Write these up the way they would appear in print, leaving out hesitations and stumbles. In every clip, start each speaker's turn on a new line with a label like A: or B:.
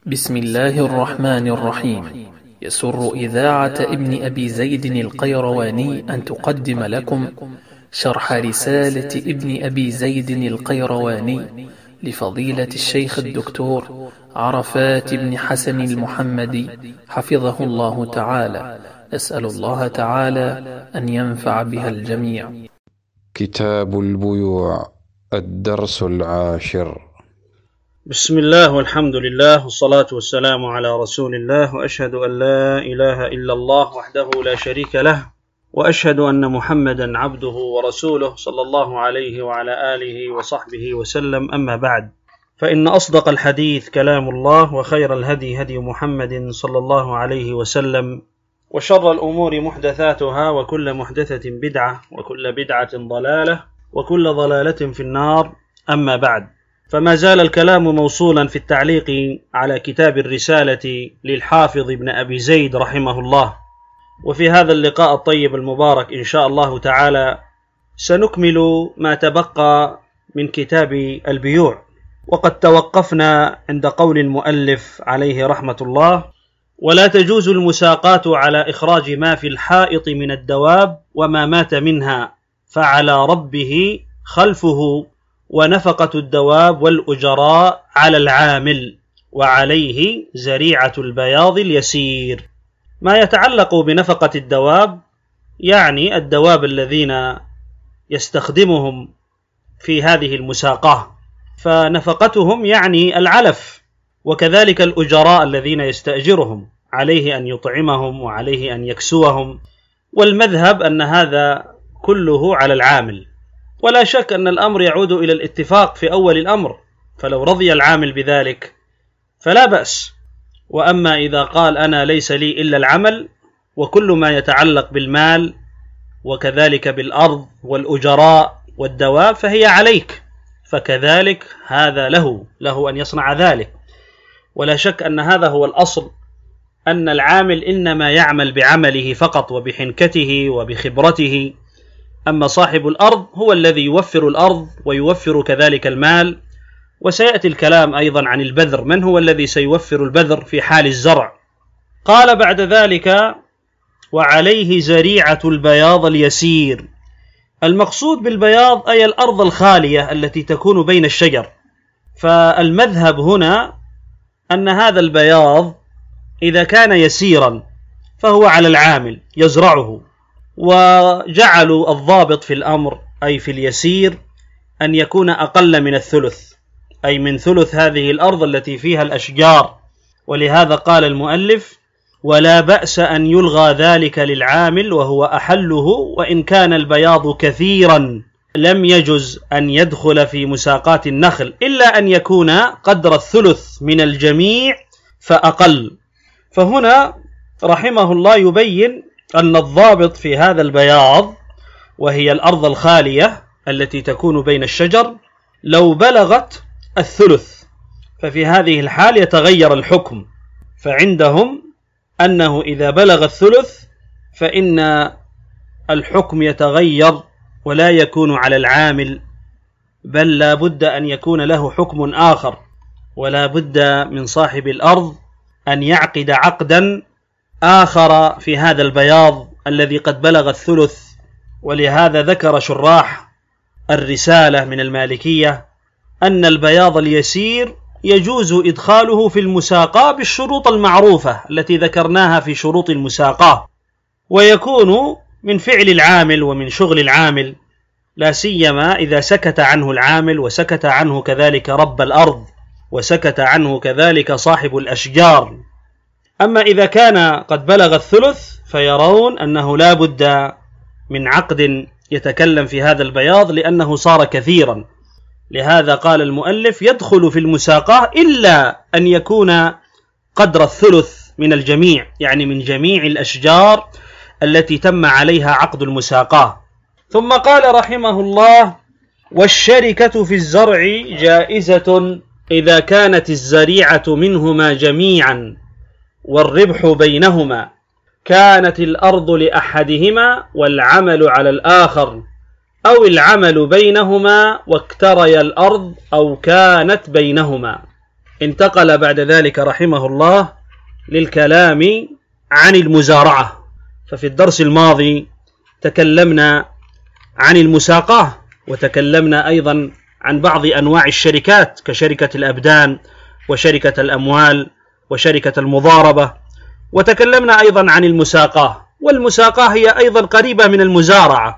A: بسم الله الرحمن الرحيم. يسر إذاعة ابن أبي زيد القيرواني أن تقدم لكم شرح رسالة ابن أبي زيد القيرواني لفضيلة الشيخ الدكتور عرفات بن حسن المحمدي حفظه الله تعالى. أسأل الله تعالى أن ينفع بها الجميع.
B: كتاب البيوع، الدرس 10.
C: بسم الله والحمد لله والصلاة والسلام على رسول الله، وأشهد أن لا إله إلا الله وحده لا شريك له، وأشهد أن محمدا عبده ورسوله صلى الله عليه وعلى آله وصحبه وسلم. أما بعد، فإن أصدق الحديث كلام الله، وخير الهدي هدي محمد صلى الله عليه وسلم، وشر الأمور محدثاتها، وكل محدثة بدعة، وكل بدعة ضلالة، وكل ضلالة في النار. أما بعد، فما زال الكلام موصولا في التعليق على كتاب الرسالة للحافظ ابن أبي زيد رحمه الله. وفي هذا اللقاء الطيب المبارك إن شاء الله تعالى سنكمل ما تبقى من كتاب البيوع، وقد توقفنا عند قول المؤلف عليه رحمة الله: ولا تجوز المساقات على إخراج ما في الحائط من الدواب وما مات منها، فعلى ربه خلفه، ونفقة الدواب والأجراء على العامل، وعليه زريعة البياض اليسير. ما يتعلق بنفقة الدواب يعني الدواب الذين يستخدمهم في هذه المساقاة، فنفقتهم يعني العلف، وكذلك الأجراء الذين يستأجرهم، عليه أن يطعمهم وعليه أن يكسوهم، والمذهب أن هذا كله على العامل. ولا شك أن الأمر يعود إلى الاتفاق في أول الأمر، فلو رضي العامل بذلك فلا بأس. وأما إذا قال أنا ليس لي إلا العمل، وكل ما يتعلق بالمال وكذلك بالأرض والأجراء والدواب فهي عليك، فكذلك هذا له أن يصنع ذلك. ولا شك أن هذا هو الأصل، أن العامل إنما يعمل بعمله فقط وبحنكته وبخبرته، أما صاحب الأرض هو الذي يوفر الأرض ويوفر كذلك المال. وسيأتي الكلام أيضا عن البذر، من هو الذي سيوفر البذر في حال الزرع. قال بعد ذلك: وعليه زريعة البياض اليسير. المقصود بالبياض أي الأرض الخالية التي تكون بين الشجر. فالمذهب هنا أن هذا البياض إذا كان يسيرا فهو على العامل يزرعه، وجعلوا الضابط في الأمر أي في اليسير أن يكون أقل من الثلث، أي من ثلث هذه الأرض التي فيها الأشجار. ولهذا قال المؤلف: ولا بأس أن يلغى ذلك للعامل وهو أحله، وإن كان البياض كثيرا لم يجز أن يدخل في مساقات النخل، إلا أن يكون قدر الثلث من الجميع فأقل. فهنا رحمه الله يبين أن الضابط في هذا البياض، وهي الأرض الخالية التي تكون بين الشجر، لو بلغت الثلث ففي هذه الحال يتغير الحكم. فعندهم أنه إذا بلغ الثلث فإن الحكم يتغير ولا يكون على العامل، بل لا بد أن يكون له حكم آخر، ولا بد من صاحب الأرض أن يعقد عقدا آخر في هذا البياض الذي قد بلغ الثلث. ولهذا ذكر شراح الرسالة من المالكية أن البياض اليسير يجوز إدخاله في المساقاة بالشروط المعروفة التي ذكرناها في شروط المساقاة، ويكون من فعل العامل ومن شغل العامل، لا سيما إذا سكت عنه العامل، وسكت عنه كذلك رب الأرض، وسكت عنه كذلك صاحب الأشجار. أما إذا كان قد بلغ الثلث فيرون أنه لا بد من عقد يتكلم في هذا البياض، لأنه صار كثيرا. لهذا قال المؤلف: يدخل في المساقاة إلا أن يكون قدر الثلث من الجميع، يعني من جميع الأشجار التي تم عليها عقد المساقاة. ثم قال رحمه الله: والشركة في الزرع جائزة إذا كانت الزريعة منهما جميعا والربح بينهما، كانت الأرض لأحدهما والعمل على الآخر، أو العمل بينهما واكتري الأرض، أو كانت بينهما. انتقل بعد ذلك رحمه الله للكلام عن المزارعة. ففي الدرس الماضي تكلمنا عن المساقاة، وتكلمنا أيضا عن بعض أنواع الشركات كشركة الأبدان وشركة الأموال وشركة المضاربة، وتكلمنا أيضا عن المساقاة، والمساقاة هي أيضا قريبة من المزارعة.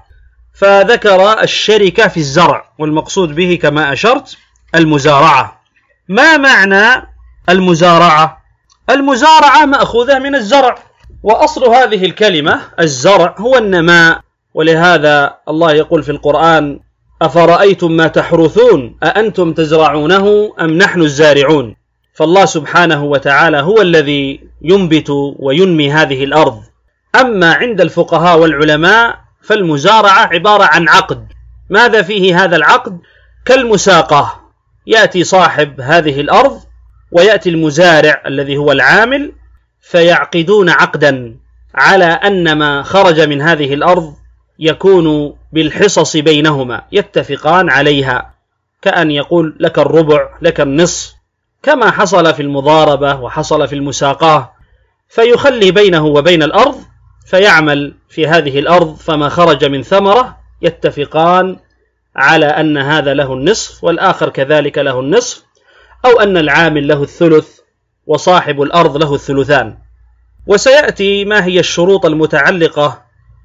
C: فذكر الشركة في الزرع، والمقصود به كما أشرت المزارعة. ما معنى المزارعة؟ المزارعة مأخوذة من الزرع، وأصل هذه الكلمة الزرع هو النماء، ولهذا الله يقول في القرآن: أفرأيتم ما تحرثون أأنتم تزرعونه أم نحن الزارعون. فالله سبحانه وتعالى هو الذي ينبت وينمي هذه الأرض. أما عند الفقهاء والعلماء فالمزارعة عبارة عن عقد. ماذا فيه هذا العقد؟ كالمساقاة، يأتي صاحب هذه الأرض ويأتي المزارع الذي هو العامل، فيعقدون عقدا على أن ما خرج من هذه الأرض يكون بالحصص بينهما، يتفقان عليها، كأن يقول لك الربع لك النصف، كما حصل في المضاربة وحصل في المساقاة. فيخلي بينه وبين الأرض فيعمل في هذه الأرض، فما خرج من ثمرة يتفقان على أن هذا له النصف والآخر كذلك له النصف، أو أن العامل له الثلث وصاحب الأرض له الثلثان. وسيأتي ما هي الشروط المتعلقة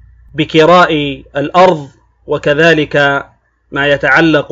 C: بكراء الأرض، وكذلك ما يتعلق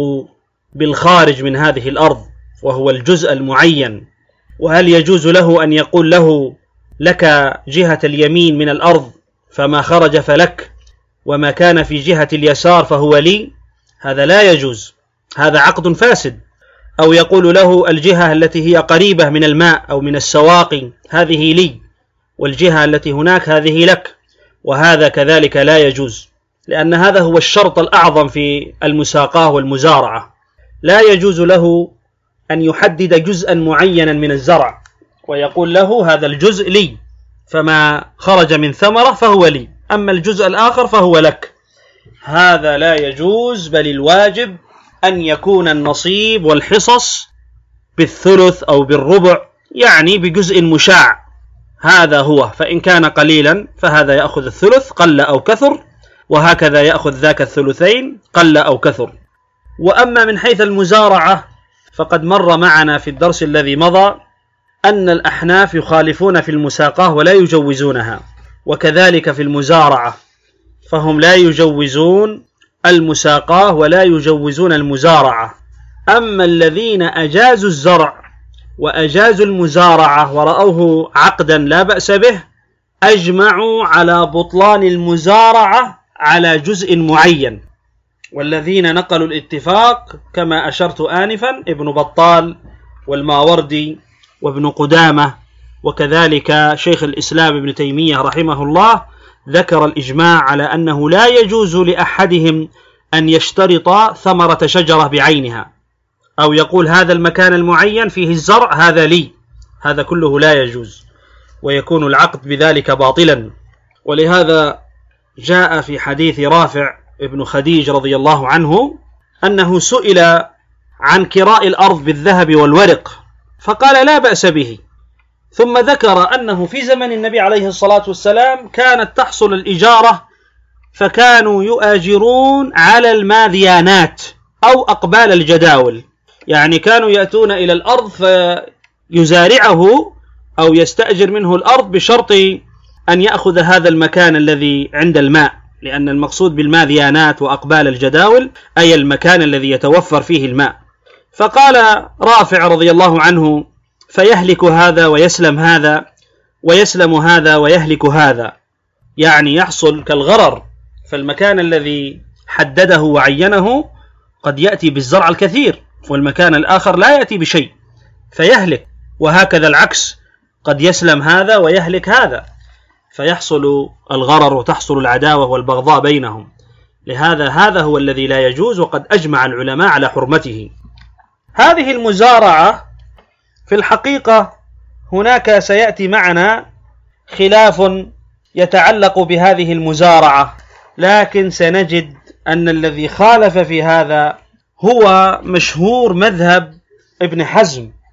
C: بالخارج من هذه الأرض وهو الجزء المعين، وهل يجوز له أن يقول له لك جهة اليمين من الأرض فما خرج فلك، وما كان في جهة اليسار فهو لي؟ هذا لا يجوز، هذا عقد فاسد. أو يقول له الجهة التي هي قريبة من الماء أو من السواقي هذه لي، والجهة التي هناك هذه لك، وهذا كذلك لا يجوز، لأن هذا هو الشرط الأعظم في المساقاة والمزارعة. لا يجوز له أن يحدد جزءا معينا من الزرع ويقول له هذا الجزء لي، فما خرج من ثمرة فهو لي، أما الجزء الآخر فهو لك. هذا لا يجوز، بل الواجب أن يكون النصيب والحصص بالثلث أو بالربع، يعني بجزء مشاع. هذا هو، فإن كان قليلا فهذا يأخذ الثلث قل أو كثر، وهكذا يأخذ ذاك الثلثين قل أو كثر. وأما من حيث المزارعة فقد مر معنا في الدرس الذي مضى أن الأحناف يخالفون في المساقاة ولا يجوزونها، وكذلك في المزارعة، فهم لا يجوزون المساقاة ولا يجوزون المزارعة. أما الذين أجازوا الزرع وأجازوا المزارعة ورأوه عقدا لا بأس به، أجمعوا على بطلان المزارعة على جزء معين. والذين نقلوا الاتفاق كما أشرت آنفا ابن بطال والماوردي وابن قدامة، وكذلك شيخ الإسلام ابن تيمية رحمه الله ذكر الإجماع على أنه لا يجوز لأحدهم أن يشترط ثمرة شجرة بعينها، أو يقول هذا المكان المعين فيه الزرع هذا لي، هذا كله لا يجوز، ويكون العقد بذلك باطلا. ولهذا جاء في حديث رافع ابن خديج رضي الله عنه أنه سئل عن كراء الأرض بالذهب والورق فقال لا بأس به، ثم ذكر أنه في زمن النبي عليه الصلاة والسلام كانت تحصل الإجارة، فكانوا يؤاجرون على الماذيانات أو أقبال الجداول، يعني كانوا يأتون إلى الأرض فيزارعه أو يستأجر منه الأرض بشرط أن يأخذ هذا المكان الذي عند الماء، لأن المقصود بالماذيانات وأقبال الجداول أي المكان الذي يتوفر فيه الماء. فقال رافع رضي الله عنه فيهلك هذا ويسلم هذا ويسلم هذا ويهلك هذا، يعني يحصل كالغرر، فالمكان الذي حدده وعينه قد يأتي بالزرع الكثير والمكان الآخر لا يأتي بشيء فيهلك، وهكذا العكس قد يسلم هذا ويهلك هذا، فيحصل الغرر وتحصل العداوة والبغضاء بينهم. لهذا هذا هو الذي لا يجوز، وقد أجمع العلماء على حرمته. هذه المزارعة في الحقيقة هناك سيأتي معنا خلاف يتعلق بهذه المزارعة، لكن سنجد أن الذي خالف في هذا هو مشهور مذهب ابن حزم،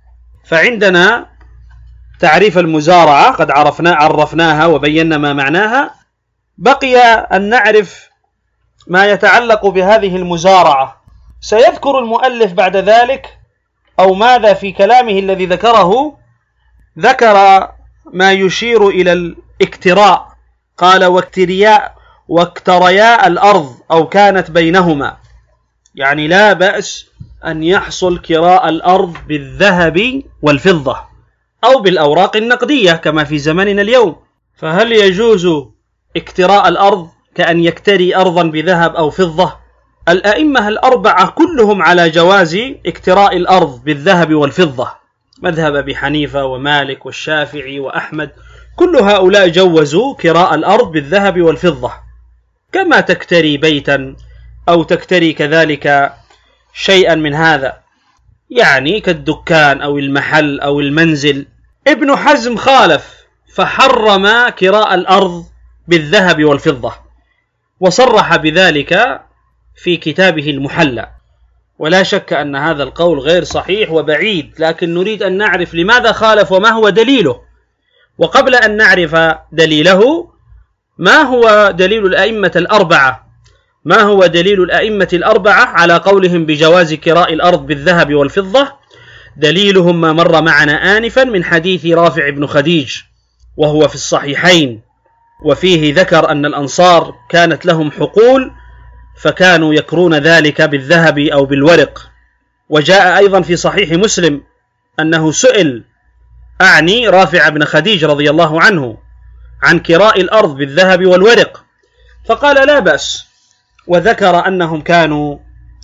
C: فعندنا تعريف المزارعة قد عرفناها وبينا ما معناها. بقي أن نعرف ما يتعلق بهذه المزارعة. سيذكر المؤلف بعد ذلك أو ماذا في كلامه الذي ذكره، ذكر ما يشير إلى الاكتراء. قال واكتريا الأرض أو كانت بينهما، يعني لا بأس أن يحصل كراء الأرض بالذهب والفضة أو بالأوراق النقدية كما في زمننا اليوم. فهل يجوز اكتراء الأرض كأن يكتري أرضا بذهب أو فضة؟ الأئمة الأربعة كلهم على جواز اكتراء الأرض بالذهب والفضة، مذهب أبي حنيفة ومالك والشافعي وأحمد، كل هؤلاء جوزوا كراء الأرض بالذهب والفضة، كما تكتري بيتا أو تكتري كذلك شيئا من هذا، يعني كالدكان أو المحل أو المنزل. ابن حزم خالف فحرم كراء الأرض بالذهب والفضة، وصرح بذلك في كتابه المحلى، ولا شك أن هذا القول غير صحيح وبعيد، لكن نريد أن نعرف لماذا خالف وما هو دليله. وقبل أن نعرف دليله، ما هو دليل الأئمة الأربعة؟ ما هو دليل الأئمة الأربعة على قولهم بجواز كراء الأرض بالذهب والفضة؟ دليلهم ما مر معنا آنفا من حديث رافع بن خديج، وهو في الصحيحين، وفيه ذكر أن الأنصار كانت لهم حقول فكانوا يكرون ذلك بالذهب أو بالورق. وجاء أيضا في صحيح مسلم أنه سئل، أعني رافع بن خديج رضي الله عنه، عن كراء الأرض بالذهب والورق، فقال لا بأس، وذكر أنهم كانوا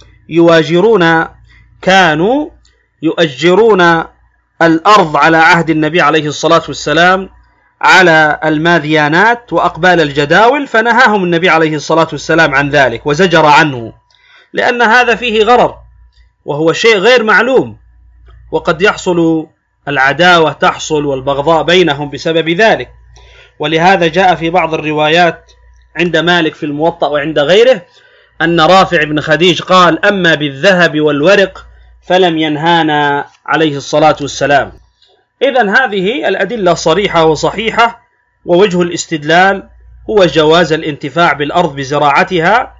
C: يؤجرون الأرض على عهد النبي عليه الصلاة والسلام على الماذيانات وأقبال الجداول، فنهاهم النبي عليه الصلاة والسلام عن ذلك وزجر عنه، لأن هذا فيه غرر وهو شيء غير معلوم، وقد يحصل العداوة تحصل والبغضاء بينهم بسبب ذلك. ولهذا جاء في بعض الروايات عند مالك في الموطأ وعند غيره أن رافع بن خديج قال: أما بالذهب والورق فلم ينهانا عليه الصلاة والسلام. إذن هذه الأدلة صريحة وصحيحة، ووجه الاستدلال هو جواز الانتفاع بالأرض بزراعتها،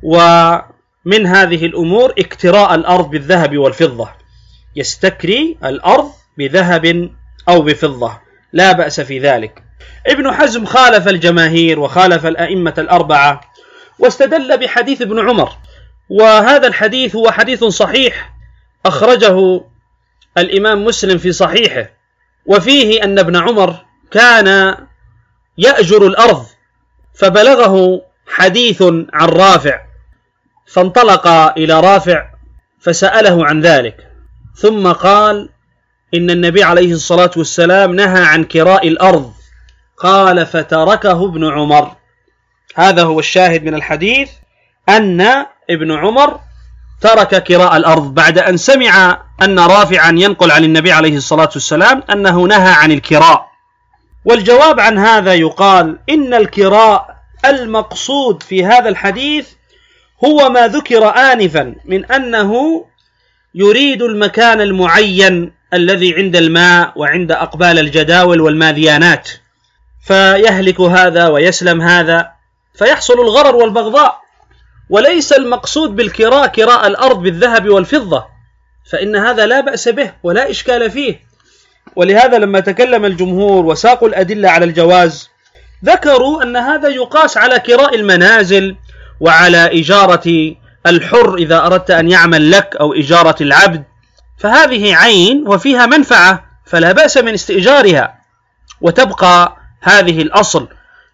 C: ومن هذه الأمور اكتراء الأرض بالذهب والفضة، يستكري الأرض بذهب أو بفضة، لا بأس في ذلك. ابن حزم خالف الجماهير وخالف الأئمة الأربعة، واستدل بحديث ابن عمر، وهذا الحديث هو حديث صحيح أخرجه الإمام مسلم في صحيحه، وفيه أن ابن عمر كان يأجر الأرض، فبلغه حديث عن رافع، فانطلق إلى رافع فسأله عن ذلك، ثم قال: إن النبي عليه الصلاة والسلام نهى عن كراء الأرض. قال: فتركه ابن عمر. هذا هو الشاهد من الحديث، أن ابن عمر ترك كراء الأرض بعد أن سمع أن رافعا ينقل عن النبي عليه الصلاة والسلام أنه نهى عن الكراء. والجواب عن هذا يقال إن الكراء المقصود في هذا الحديث هو ما ذكر آنفا من أنه يريد المكان المعين الذي عند الماء وعند أقبال الجداول والماذيانات، فيهلك هذا ويسلم هذا، فيحصل الغرر والبغضاء. وليس المقصود بالكراء كراء الأرض بالذهب والفضة، فإن هذا لا بأس به ولا إشكال فيه. ولهذا لما تكلم الجمهور وساقوا الأدلة على الجواز، ذكروا أن هذا يقاس على كراء المنازل وعلى إجارة الحر إذا أردت أن يعمل لك، أو إجارة العبد، فهذه عين وفيها منفعة، فلا بأس من استئجارها، وتبقى هذه الأصل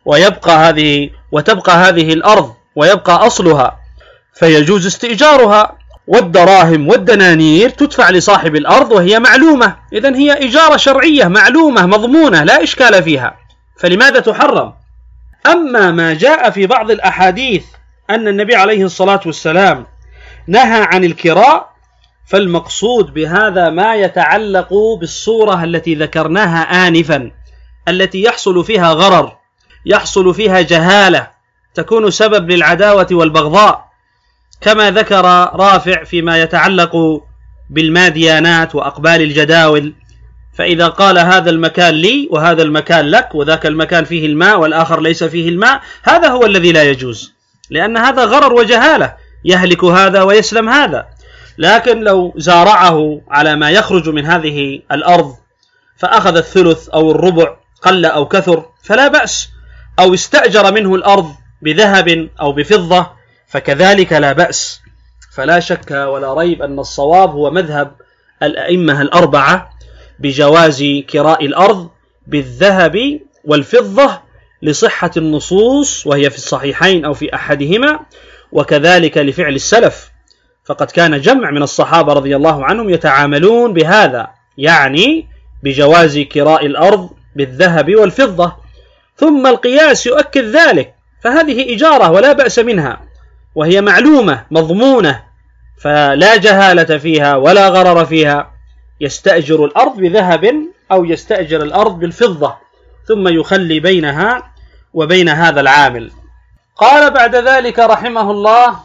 C: وتبقى هذه الأرض ويبقى أصلها، فيجوز استئجارها، والدراهم والدنانير تدفع لصاحب الأرض وهي معلومة، إذن هي إجارة شرعية معلومة مضمونة لا إشكال فيها، فلماذا تحرم؟ أما ما جاء في بعض الأحاديث أن النبي عليه الصلاة والسلام نهى عن الكراء، فالمقصود بهذا ما يتعلق بالصورة التي ذكرناها آنفا، التي يحصل فيها غرر، يحصل فيها جهالة، تكون سبب للعداوة والبغضاء، كما ذكر رافع فيما يتعلق بالماديانات وأقبال الجداول، فإذا قال هذا المكان لي وهذا المكان لك وذاك المكان فيه الماء والآخر ليس فيه الماء، هذا هو الذي لا يجوز، لأن هذا غرر وجهالة، يهلك هذا ويسلم هذا. لكن لو زارعه على ما يخرج من هذه الأرض فأخذ الثلث أو الربع قل أو كثر فلا بأس، أو استأجر منه الأرض بذهب أو بفضة فكذلك لا بأس. فلا شك ولا ريب أن الصواب هو مذهب الأئمة الأربعة بجواز كراء الأرض بالذهب والفضة لصحة النصوص، وهي في الصحيحين أو في أحدهما، وكذلك لفعل السلف، فقد كان جمع من الصحابة رضي الله عنهم يتعاملون بهذا، يعني بجواز كراء الأرض بالذهب والفضة. ثم القياس يؤكد ذلك، فهذه إجارة ولا بأس منها، وهي معلومة مضمونة فلا جهالة فيها ولا غرر فيها. يستأجر الأرض بذهب أو يستأجر الأرض بالفضة، ثم يخلي بينها وبين هذا العامل. قال بعد ذلك رحمه الله: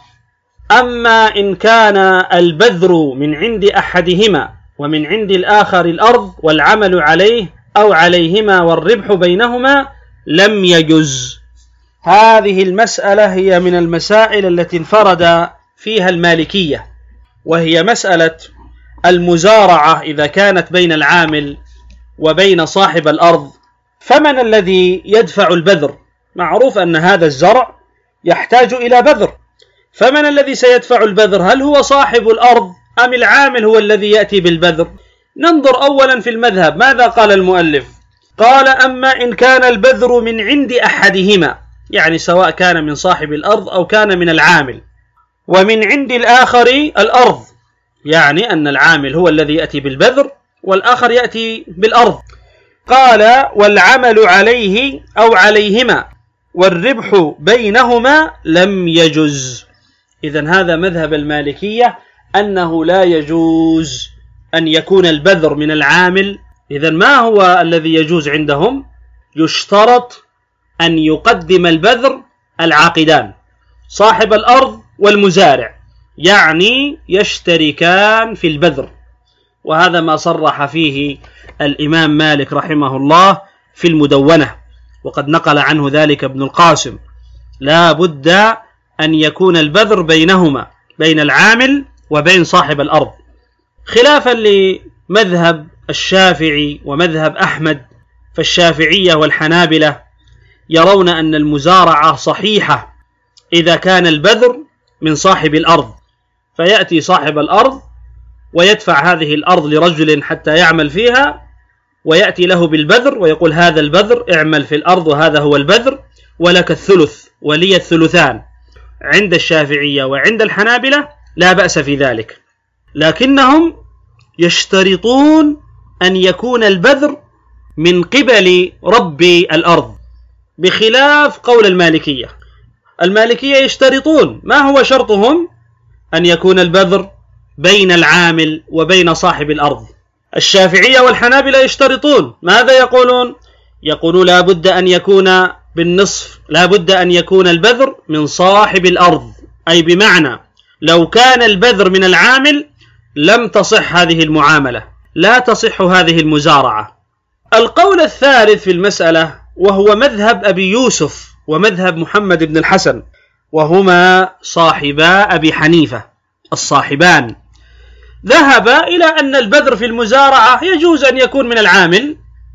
C: أما إن كان البذر من عند أحدهما ومن عند الآخر الأرض والعمل عليه أو عليهما والربح بينهما لم يجز. هذه المسألة هي من المسائل التي انفرد فيها المالكية، وهي مسألة المزارعة إذا كانت بين العامل وبين صاحب الأرض، فمن الذي يدفع البذر؟ معروف أن هذا الزرع يحتاج إلى بذر، فمن الذي سيدفع البذر؟ هل هو صاحب الأرض أم العامل هو الذي يأتي بالبذر؟ ننظر أولا في المذهب، ماذا قال المؤلف؟ قال: أما إن كان البذر من عند أحدهما، يعني سواء كان من صاحب الأرض أو كان من العامل، ومن عند الآخر الأرض، يعني أن العامل هو الذي يأتي بالبذر والآخر يأتي بالأرض. قال: والعمل عليه أو عليهما والربح بينهما لم يجز. إذن هذا مذهب المالكية أنه لا يجوز أن يكون البذر من العامل. إذن ما هو الذي يجوز عندهم؟ يشترط أن يقدم البذر العاقدان، صاحب الأرض والمزارع، يعني يشتركان في البذر، وهذا ما صرح فيه الإمام مالك رحمه الله في المدونة، وقد نقل عنه ذلك ابن القاسم. لا بد أن يكون البذر بينهما، بين العامل وبين صاحب الأرض، خلافا لمذهب الشافعي ومذهب أحمد. فالشافعية والحنابلة يرون أن المزارعة صحيحة إذا كان البذر من صاحب الأرض، فيأتي صاحب الأرض ويدفع هذه الأرض لرجل حتى يعمل فيها، ويأتي له بالبذر ويقول: هذا البذر اعمل في الأرض وهذا هو البذر ولك الثلث ولي الثلثان. عند الشافعية وعند الحنابلة لا بأس في ذلك، لكنهم يشترطون أن يكون البذر من قبل رب الأرض، بخلاف قول المالكية. المالكية يشترطون، ما هو شرطهم؟ أن يكون البذر بين العامل وبين صاحب الأرض. الشافعية والحنابلة يشترطون، ماذا يقولون؟ يقولون لا بد أن يكون بالنصف، لا بد أن يكون البذر من صاحب الأرض، أي بمعنى لو كان البذر من العامل لم تصح هذه المعاملة، لا تصح هذه المزارعة. القول الثالث في المسألة وهو مذهب أبي يوسف ومذهب محمد بن الحسن، وهما صاحبا أبي حنيفة الصاحبان، ذهب إلى أن البذر في المزارعة يجوز أن يكون من العامل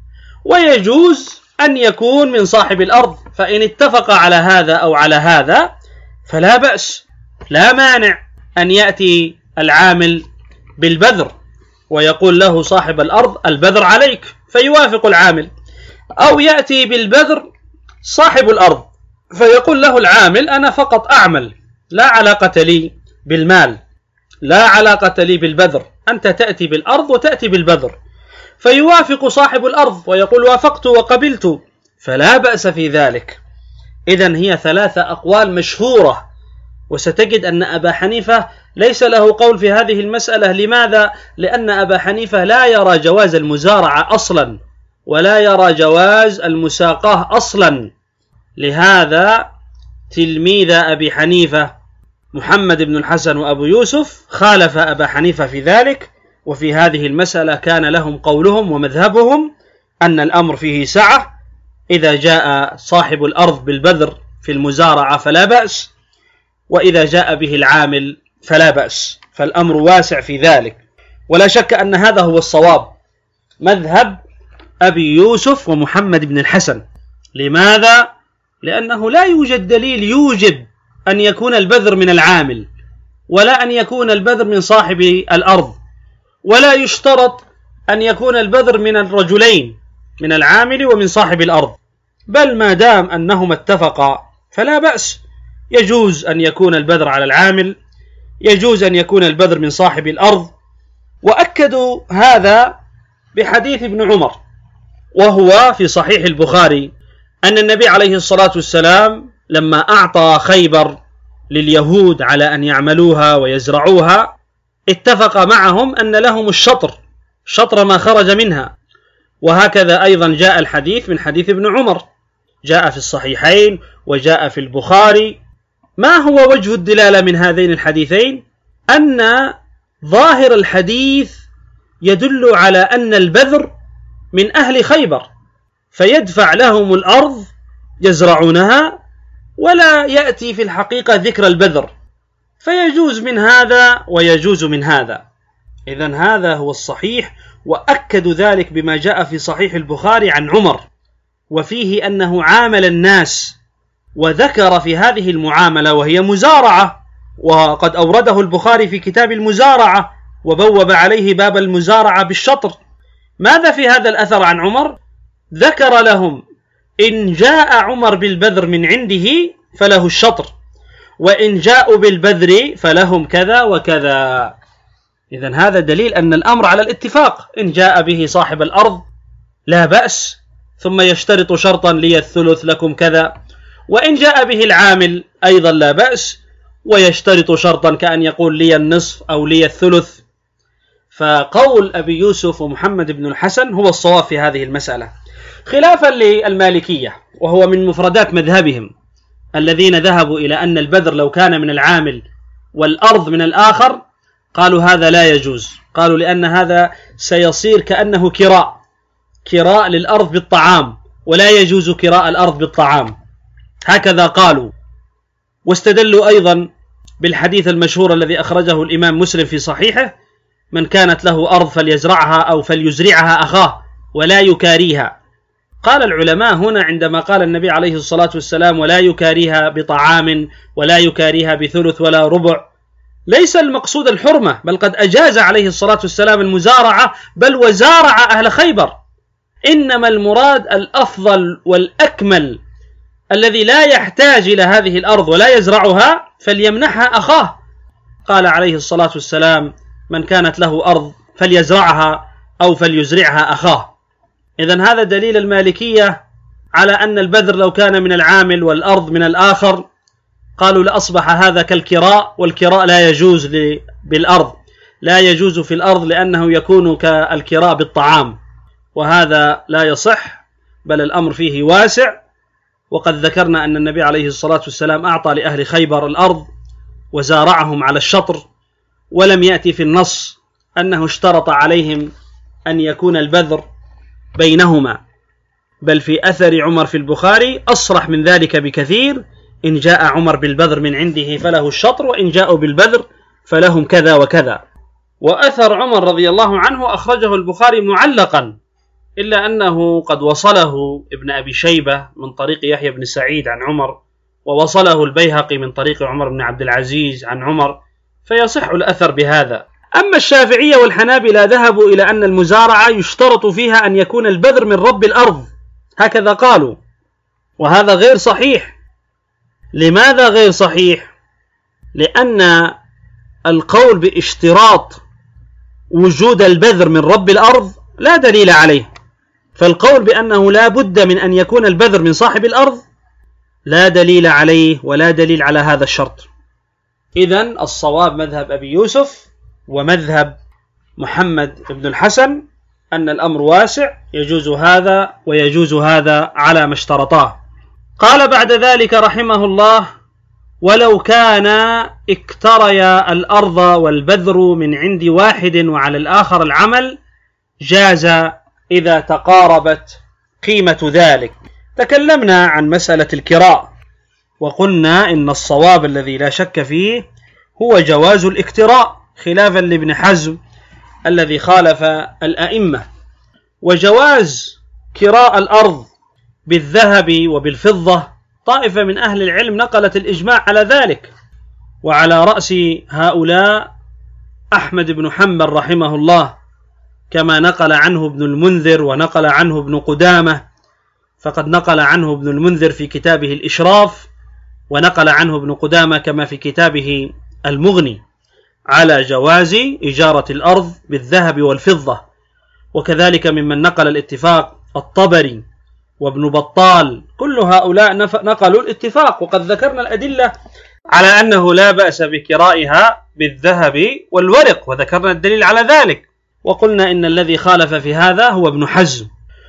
C: ويجوز أن يكون من صاحب الأرض، فإن اتفق على هذا أو على هذا فلا بأس، لا مانع أن يأتي العامل بالبذر ويقول له صاحب الأرض: البذر عليك، فيوافق العامل، أو يأتي بالبذر صاحب الأرض فيقول له العامل: أنا فقط أعمل، لا علاقة لي بالمال، لا علاقة لي بالبذر، أنت تأتي بالأرض وتأتي بالبذر، فيوافق صاحب الأرض ويقول: وافقت وقبلت، فلا بأس في ذلك. إذن هي ثلاثة أقوال مشهورة، وستجد أن أبا حنيفة ليس له قول في هذه المسألة. لماذا؟ لأن أبا حنيفة لا يرى جواز المزارعة أصلا، ولا يرى جواز المساقاه أصلا. لهذا تلميذ أبي حنيفة محمد بن الحسن وأبو يوسف خالف أبا حنيفة في ذلك، وفي هذه المسألة كان لهم قولهم ومذهبهم أن الأمر فيه سعة، إذا جاء صاحب الأرض بالبذر في المزارعة فلا بأس، وإذا جاء به العامل فلا بأس، فالأمر واسع في ذلك. ولا شك أن هذا هو الصواب، مذهب أبي يوسف ومحمد بن الحسن. لماذا؟ لأنه لا يوجد دليل يوجب أن يكون البذر من العامل، ولا أن يكون البذر من صاحب الأرض، ولا يشترط أن يكون البذر من الرجلين، من العامل ومن صاحب الأرض، بل ما دام أنهما اتفقا فلا بأس، يجوز أن يكون البذر على العامل، يجوز أن يكون البذر من صاحب الأرض. وأكدوا هذا بحديث ابن عمر، وهو في صحيح البخاري، أن النبي عليه الصلاة والسلام لما أعطى خيبر لليهود على أن يعملوها ويزرعوها اتفق معهم أن لهم شطر ما خرج منها. وهكذا أيضا جاء الحديث من حديث ابن عمر، جاء في الصحيحين وجاء في البخاري. ما هو وجه الدلالة من هذين الحديثين؟ أن ظاهر الحديث يدل على أن البذر من أهل خيبر، فيدفع لهم الأرض يزرعونها، ولا يأتي في الحقيقة ذكر البذر، فيجوز من هذا ويجوز من هذا. إذن هذا هو الصحيح، وأكدوا ذلك بما جاء في صحيح البخاري عن عمر، وفيه أنه عامل الناس، وذكر في هذه المعاملة وهي مزارعة، وقد أورده البخاري في كتاب المزارعة وبوب عليه باب المزارعة بالشطر. ماذا في هذا الأثر عن عمر؟ ذكر لهم إن جاء عمر بالبذر من عنده فله الشطر، وإن جاءوا بالبذر فلهم كذا وكذا. إذن هذا دليل أن الأمر على الاتفاق، إن جاء به صاحب الأرض لا بأس، ثم يشترط شرطا لي الثلث لكم كذا، وإن جاء به العامل أيضا لا بأس، ويشترط شرطا كأن يقول لي النصف أو لي الثلث. فقول أبي يوسف ومحمد بن الحسن هو الصواب في هذه المسألة، خلافا للمالكية، وهو من مفردات مذهبهم الذين ذهبوا إلى أن البذر لو كان من العامل والأرض من الآخر قالوا هذا لا يجوز، قالوا لأن هذا سيصير كأنه كراء للأرض بالطعام، ولا يجوز كراء الأرض بالطعام، هكذا قالوا. واستدلوا أيضا بالحديث المشهور الذي أخرجه الإمام مسلم في صحيحه: من كانت له أرض فليزرعها أو فليزرعها أخاه ولا يكاريها. قال العلماء هنا عندما قال النبي عليه الصلاة والسلام ولا يكاريها بطعام ولا يكاريها بثلث ولا ربع، ليس المقصود الحرمة، بل قد أجاز عليه الصلاة والسلام المزارعة، بل وزارع أهل خيبر، إنما المراد الأفضل والأكمل الذي لا يحتاج إلى هذه الأرض ولا يزرعها فليمنحها أخاه. قال عليه الصلاة والسلام من كانت له أرض فليزرعها أو فليزرعها أخاه. إذن هذا دليل المالكية على أن البذر لو كان من العامل والأرض من الآخر قالوا لأصبح هذا كالكراء، والكراء لا يجوز بالأرض، لا يجوز في الأرض لأنه يكون كالكراء بالطعام، وهذا لا يصح، بل الأمر فيه واسع. وقد ذكرنا أن النبي عليه الصلاة والسلام أعطى لأهل خيبر الأرض وزارعهم على الشطر، ولم يأتي في النص أنه اشترط عليهم أن يكون البذر بينهما، بل في أثر عمر في البخاري أصرح من ذلك بكثير: إن جاء عمر بالبذر من عنده فله الشطر، وإن جاءوا بالبذر فلهم كذا وكذا. وأثر عمر رضي الله عنه أخرجه البخاري معلقا، إلا أنه قد وصله ابن أبي شيبة من طريق يحيى بن سعيد عن عمر، ووصله البيهقي من طريق عمر بن عبد العزيز عن عمر، فيصح الأثر بهذا. أما الشافعية والحنابلة ذهبوا إلى أن المزارعة يشترط فيها أن يكون البذر من رب الأرض، هكذا قالوا، وهذا غير صحيح. لماذا غير صحيح؟ لأن القول باشتراط وجود البذر من رب الأرض لا دليل عليه، فالقول بأنه لا بد من أن يكون البذر من صاحب الأرض لا دليل عليه، ولا دليل على هذا الشرط. إذن الصواب مذهب أبي يوسف ومذهب محمد بن الحسن أن الأمر واسع، يجوز هذا ويجوز هذا على ما اشترطاه. قال بعد ذلك رحمه الله: ولو كان اكتريا الأرض والبذر من عند واحد وعلى الآخر العمل جاز إذا تقاربت قيمة ذلك. تكلمنا عن مسألة الكراء وقلنا إن الصواب الذي لا شك فيه هو جواز الاكتراء خلافا لابن حزم الذي خالف الأئمة. وجواز كراء الأرض بالذهب وبالفضة طائفة من أهل العلم نقلت الإجماع على ذلك، وعلى رأس هؤلاء أحمد بن حنبل رحمه الله، كما نقل عنه ابن المنذر ونقل عنه ابن قدامة، فقد نقل عنه ابن المنذر في كتابه الإشراف، ونقل عنه ابن قدامة كما في كتابه المغني، على جواز إجارة الأرض بالذهب والفضة. وكذلك ممن نقل الاتفاق الطبري وابن بطال، كل هؤلاء نقلوا الاتفاق، وقد ذكرنا الأدلة على أنه لا بأس بكرائها بالذهب والورق، وذكرنا الدليل على ذلك، وقلنا إن الذي خالف في هذا هو ابن حزم.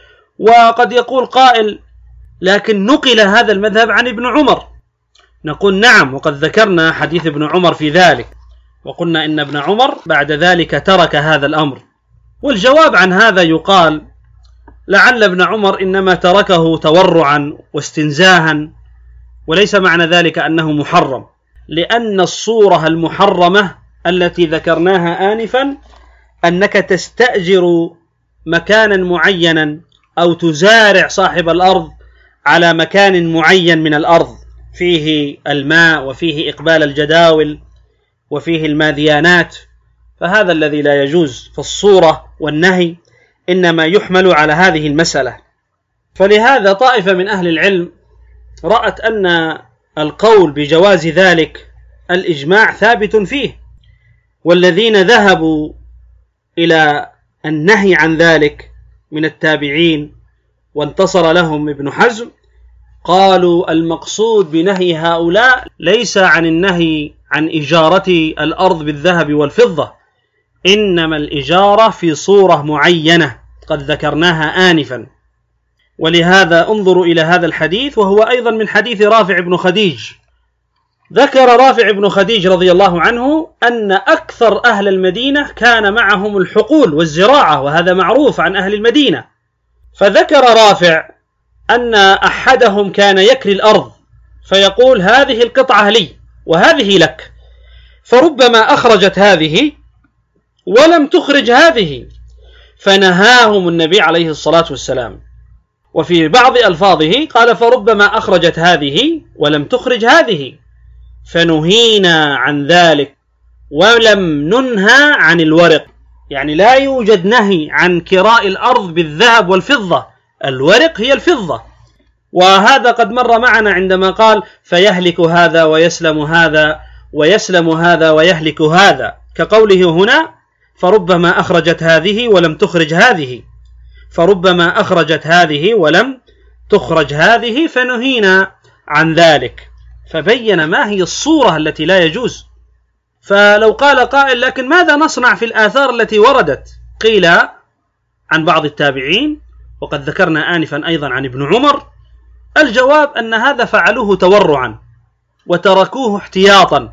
C: وقد يقول قائل لكن نقل هذا المذهب عن ابن عمر، نقول نعم، وقد ذكرنا حديث ابن عمر في ذلك، وقلنا إن ابن عمر بعد ذلك ترك هذا الأمر. والجواب عن هذا يقال لعل ابن عمر إنما تركه تورعا واستنزاها، وليس معنى ذلك أنه محرم، لأن الصورة المحرمة التي ذكرناها آنفا أنك تستأجر مكانا معينا أو تزارع صاحب الأرض على مكان معين من الأرض فيه الماء وفيه إقبال الجداول وفيه الماذيانات، فهذا الذي لا يجوز. فالصورة والنهي إنما يحمل على هذه المسألة. فلهذا طائفة من أهل العلم رأت أن القول بجواز ذلك الإجماع ثابت فيه، والذين ذهبوا إلى النهي عن ذلك من التابعين وانتصر لهم ابن حزم قالوا المقصود بنهي هؤلاء ليس عن النهي عن إجارة الأرض بالذهب والفضة، إنما الإجارة في صورة معينة قد ذكرناها آنفا. ولهذا انظروا إلى هذا الحديث، وهو أيضا من حديث رافع بن خديج. ذكر رافع بن خديج رضي الله عنه أن أكثر أهل المدينة كان معهم الحقول والزراعة، وهذا معروف عن أهل المدينة. فذكر رافع أن أحدهم كان يكري الأرض فيقول هذه القطعة لي وهذه لك، فربما أخرجت هذه ولم تخرج هذه، فنهاهم النبي عليه الصلاة والسلام. وفي بعض ألفاظه قال فربما أخرجت هذه ولم تخرج هذه، فنهينا عن ذلك ولم ننهى عن الورق. يعني لا يوجد نهي عن كراء الأرض بالذهب والفضة، الورق هي الفضة. وهذا قد مر معنا عندما قال فيهلك هذا ويسلم هذا ويسلم هذا ويهلك هذا، كقوله هنا فربما أخرجت هذه ولم تخرج هذه، فربما أخرجت هذه ولم تخرج هذه، فنهينا عن ذلك. فبين ما هي الصورة التي لا يجوز. فلو قال قائل لكن ماذا نصنع في الآثار التي وردت؟ قيل عن بعض التابعين، وقد ذكرنا آنفا أيضا عن ابن عمر، الجواب أن هذا فعلوه تورعا وتركوه احتياطا.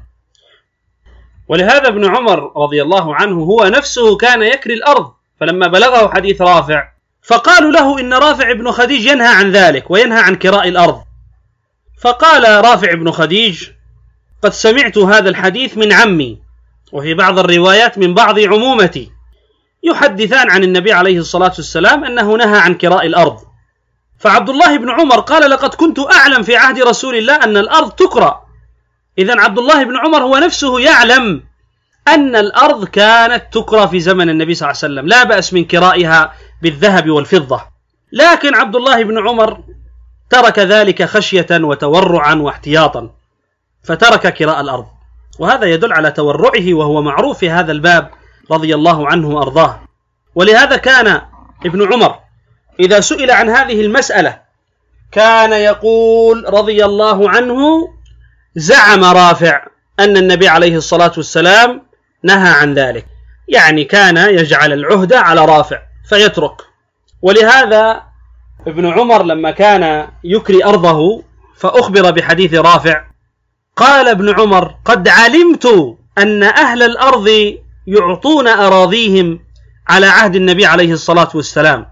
C: ولهذا ابن عمر رضي الله عنه هو نفسه كان يكري الأرض، فلما بلغه حديث رافع فقالوا له إن رافع بن خديج ينهى عن ذلك وينهى عن كراء الأرض، فقال رافع بن خديج قد سمعت هذا الحديث من عمي، وفي بعض الروايات من بعض عمومتي، يحدثان عن النبي عليه الصلاة والسلام أنه نهى عن كراء الأرض. فعبد الله بن عمر قال لقد كنت أعلم في عهد رسول الله أن الأرض تكرى. إذن عبد الله بن عمر هو نفسه يعلم أن الأرض كانت تكرى في زمن النبي صلى الله عليه وسلم، لا بأس من كرائها بالذهب والفضة، لكن عبد الله بن عمر ترك ذلك خشية وتورعا واحتياطا، فترك كراء الأرض، وهذا يدل على تورعه، وهو معروف في هذا الباب رضي الله عنه وأرضاه. ولهذا كان ابن عمر إذا سئل عن هذه المسألة كان يقول رضي الله عنه زعم رافع أن النبي عليه الصلاة والسلام نهى عن ذلك، يعني كان يجعل العهدة على رافع فيترك. ولهذا ابن عمر لما كان يكري أرضه فأخبر بحديث رافع قال ابن عمر: قد علمت أن أهل الأرض يعطون أراضيهم على عهد النبي عليه الصلاة والسلام،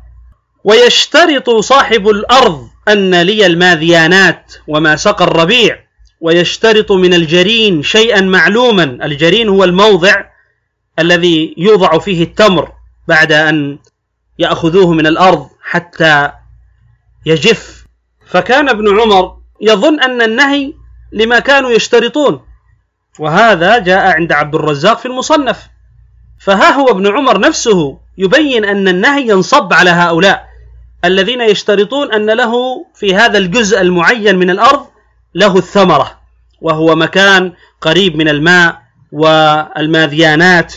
C: ويشترط صاحب الأرض أن لي الماذيانات وما سقى الربيع، ويشترط من الجرين شيئا معلوما. الجرين هو الموضع الذي يوضع فيه التمر بعد أن يأخذوه من الأرض حتى يجف. فكان ابن عمر يظن أن النهي لما كانوا يشترطون، وهذا جاء عند عبد الرزاق في المصنف. فها هو ابن عمر نفسه يبين أن النهي ينصب على هؤلاء الذين يشترطون أن له في هذا الجزء المعين من الأرض له الثمرة، وهو مكان قريب من الماء والماذيانات.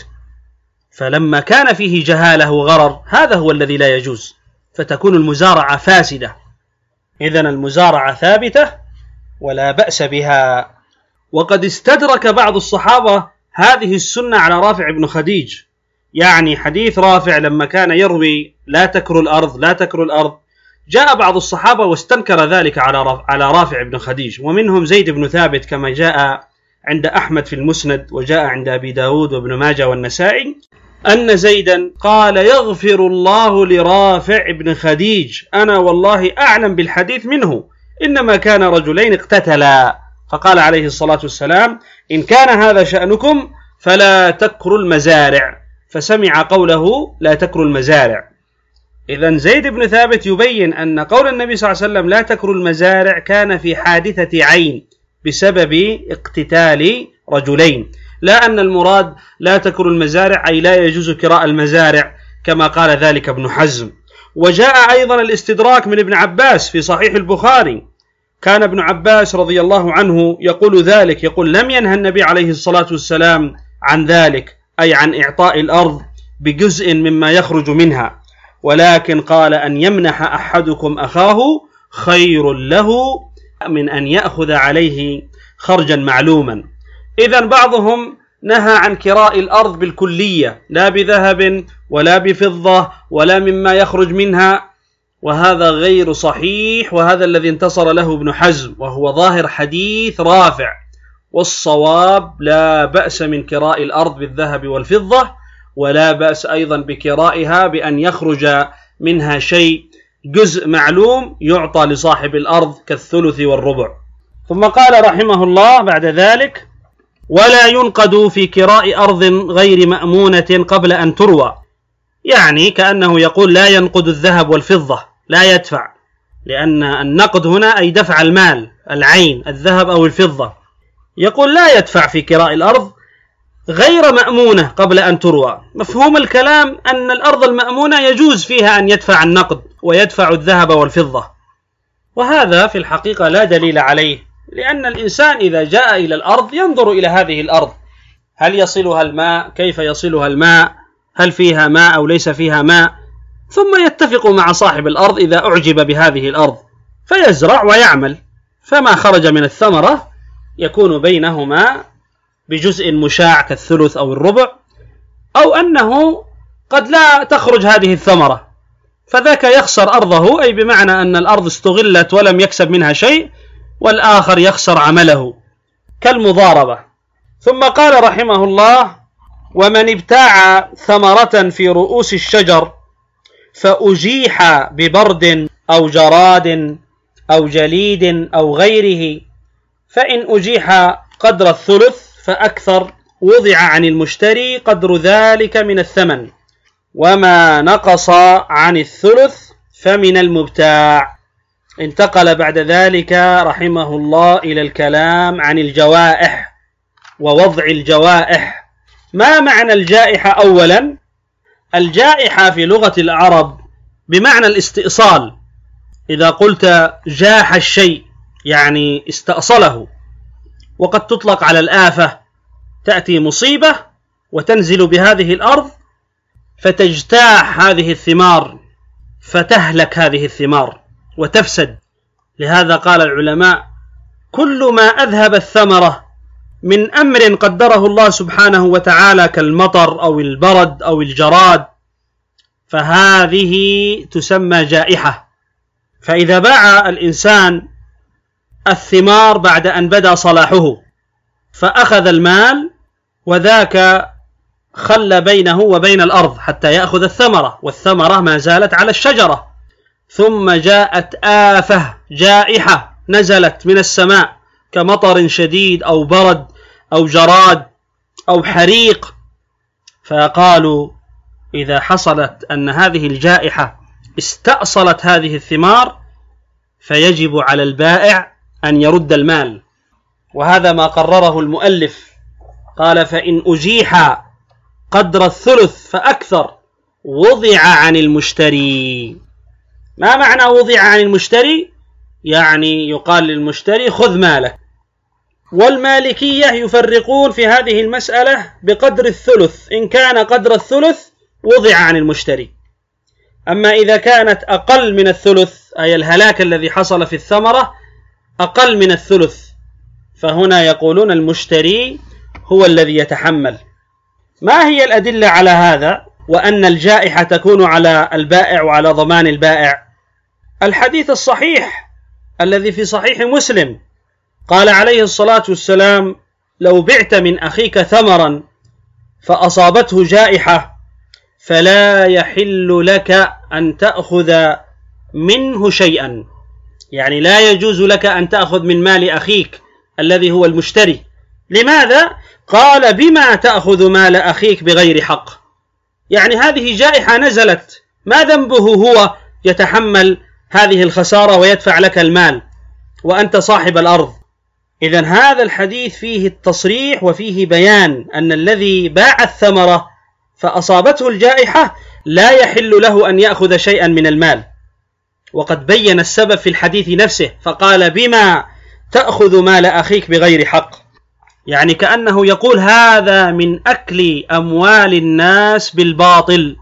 C: فلما كان فيه جهالة وغرر هذا هو الذي لا يجوز، فتكون المزارعة فاسدة. إذن المزارعة ثابتة ولا بأس بها. وقد استدرك بعض الصحابة هذه السنة على رافع بن خديج، يعني حديث رافع لما كان يروي لا تكروا الأرض لا تكروا الأرض، جاء بعض الصحابة واستنكر ذلك على رافع بن خديج، ومنهم زيد بن ثابت كما جاء عند أحمد في المسند، وجاء عند أبي داود وابن ماجه والنسائي، أن زيدا قال: يغفر الله لرافع بن خديج، أنا والله أعلم بالحديث منه، إنما كان رجلين اقتتلا، فقال عليه الصلاة والسلام: إن كان هذا شأنكم فلا تكروا المزارع، فسمع قوله لا تكروا المزارع. إذن زيد بن ثابت يبين أن قول النبي صلى الله عليه وسلم لا تكروا المزارع كان في حادثة عين بسبب اقتتال رجلين، لا أن المراد لا تكروا المزارع أي لا يجوز كراء المزارع كما قال ذلك ابن حزم. وجاء أيضا الاستدراك من ابن عباس في صحيح البخاري، كان ابن عباس رضي الله عنه يقول ذلك، يقول: لم ينهى النبي عليه الصلاة والسلام عن ذلك، أي عن إعطاء الأرض بجزء مما يخرج منها، ولكن قال: أن يمنح أحدكم أخاه خير له من أن يأخذ عليه خرجا معلوما. إذن بعضهم نهى عن كراء الأرض بالكلية، لا بذهب ولا بفضة ولا مما يخرج منها، وهذا غير صحيح، وهذا الذي انتصر له ابن حزم، وهو ظاهر حديث رافع. والصواب لا بأس من كراء الأرض بالذهب والفضة، ولا بأس أيضا بكرائها بأن يخرج منها شيء جزء معلوم يعطى لصاحب الأرض كالثلث والربع. ثم قال رحمه الله بعد ذلك: ولا ينقد في كراء أرض غير مأمونة قبل أن تروى، يعني كأنه يقول لا ينقد الذهب والفضة، لا يدفع، لأن النقد هنا أي دفع المال، العين، الذهب أو الفضة، يقول لا يدفع في كراء الأرض غير مأمونة قبل أن تروى. مفهوم الكلام أن الأرض المأمونة يجوز فيها أن يدفع النقد ويدفع الذهب والفضة، وهذا في الحقيقة لا دليل عليه، لأن الإنسان إذا جاء إلى الأرض ينظر إلى هذه الأرض، هل يصلها الماء، كيف يصلها الماء، هل فيها ماء أو ليس فيها ماء، ثم يتفق مع صاحب الأرض إذا أعجب بهذه الأرض فيزرع ويعمل، فما خرج من الثمرة يكون بينهما بجزء مشاع كالثلث أو الربع، أو أنه قد لا تخرج هذه الثمرة فذاك يخسر أرضه، أي بمعنى أن الأرض استغلت ولم يكسب منها شيء، والآخر يخسر عمله كالمضاربة. ثم قال رحمه الله: ومن ابتاع ثمرة في رؤوس الشجر فأجيح ببرد أو جراد أو جليد أو غيره، فإن أجيح قدر الثلث فأكثر وضع عن المشتري قدر ذلك من الثمن، وما نقص عن الثلث فمن المبتاع. انتقل بعد ذلك رحمه الله إلى الكلام عن الجوائح ووضع الجوائح. ما معنى الجائحة؟ أولا، الجائحة في لغة العرب بمعنى الاستئصال، إذا قلت جاح الشيء يعني استأصله، وقد تطلق على الآفة، تأتي مصيبة وتنزل بهذه الأرض فتجتاح هذه الثمار، فتهلك هذه الثمار وتفسد. لهذا قال العلماء: كل ما أذهب الثمرة من أمر قدره الله سبحانه وتعالى كالمطر أو البرد أو الجراد فهذه تسمى جائحة. فإذا باع الإنسان الثمار بعد أن بدا صلاحه فأخذ المال، وذاك خلى بينه وبين الأرض حتى يأخذ الثمرة، والثمرة ما زالت على الشجرة. ثم جاءت آفة، جائحة نزلت من السماء كمطر شديد أو برد أو جراد أو حريق، فقالوا إذا حصلت أن هذه الجائحة استأصلت هذه الثمار فيجب على البائع أن يرد المال. وهذا ما قرره المؤلف، قال: فإن أجيح قدر الثلث فأكثر وضع عن المشتري. ما معنى وضع عن المشتري؟ يعني يقال للمشتري خذ مالك. والمالكية يفرقون في هذه المسألة بقدر الثلث، إن كان قدر الثلث وضع عن المشتري، أما إذا كانت أقل من الثلث، أي الهلاك الذي حصل في الثمرة أقل من الثلث، فهنا يقولون المشتري هو الذي يتحمل. ما هي الأدلة على هذا وأن الجائحة تكون على البائع وعلى ضمان البائع؟ الحديث الصحيح الذي في صحيح مسلم، قال عليه الصلاة والسلام: لو بعت من أخيك ثمرا فأصابته جائحة فلا يحل لك أن تأخذ منه شيئا، يعني لا يجوز لك أن تأخذ من مال أخيك الذي هو المشتري. لماذا؟ قال: بما تأخذ مال أخيك بغير حق، يعني هذه جائحة نزلت، ما ذنبه هو يتحمل هذه الخسارة ويدفع لك المال وأنت صاحب الأرض؟ إذن هذا الحديث فيه التصريح وفيه بيان أن الذي باع الثمرة فأصابته الجائحة لا يحل له أن يأخذ شيئا من المال، وقد بين السبب في الحديث نفسه، فقال: بما تأخذ مال أخيك بغير حق، يعني كأنه يقول هذا من أكل أموال الناس بالباطل.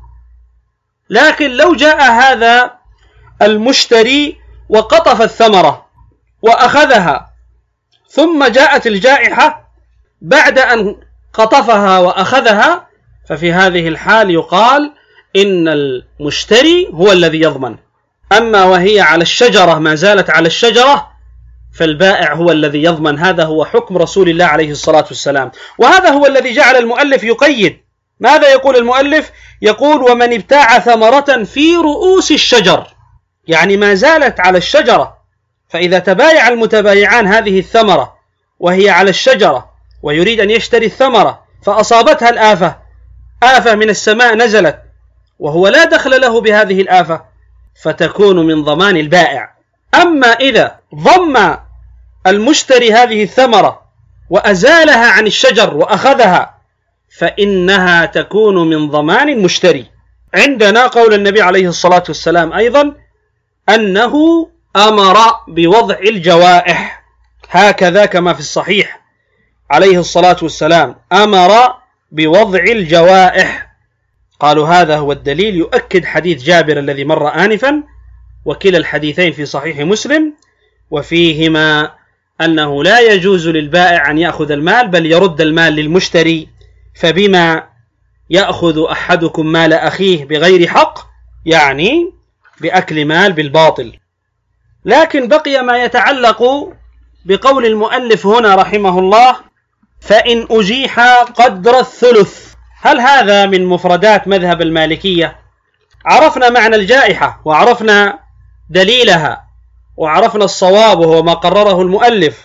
C: لكن لو جاء هذا المشتري وقطف الثمرة وأخذها، ثم جاءت الجائحة بعد أن قطفها وأخذها، ففي هذه الحال يقال إن المشتري هو الذي يضمن. أما وهي على الشجرة، ما زالت على الشجرة، فالبائع هو الذي يضمن. هذا هو حكم رسول الله عليه الصلاة والسلام، وهذا هو الذي جعل المؤلف يقيد. ماذا يقول المؤلف؟ يقول: ومن ابتاع ثمرة في رؤوس الشجر، يعني ما زالت على الشجرة، فإذا تبايع المتبايعان هذه الثمرة وهي على الشجرة ويريد أن يشتري الثمرة فأصابتها الآفة، آفة من السماء نزلت وهو لا دخل له بهذه الآفة، فتكون من ضمان البائع. أما إذا ضم المشتري هذه الثمرة وأزالها عن الشجر وأخذها، فإنها تكون من ضمان المشتري. عندنا قول النبي عليه الصلاة والسلام أيضا أنه أمر بوضع الجوائح، هكذا كما في الصحيح عليه الصلاة والسلام أمر بوضع الجوائح. قالوا هذا هو الدليل، يؤكد حديث جابر الذي مر آنفا، وكلا الحديثين في صحيح مسلم، وفيهما أنه لا يجوز للبائع أن يأخذ المال بل يرد المال للمشتري. فبما يأخذ أحدكم مال أخيه بغير حق، يعني بأكل مال بالباطل. لكن بقي ما يتعلق بقول المؤلف هنا رحمه الله: فإن أجيح قدر الثلث. هل هذا من مفردات مذهب المالكية؟ عرفنا معنى الجائحة وعرفنا دليلها وعرفنا الصواب وهو ما قرره المؤلف،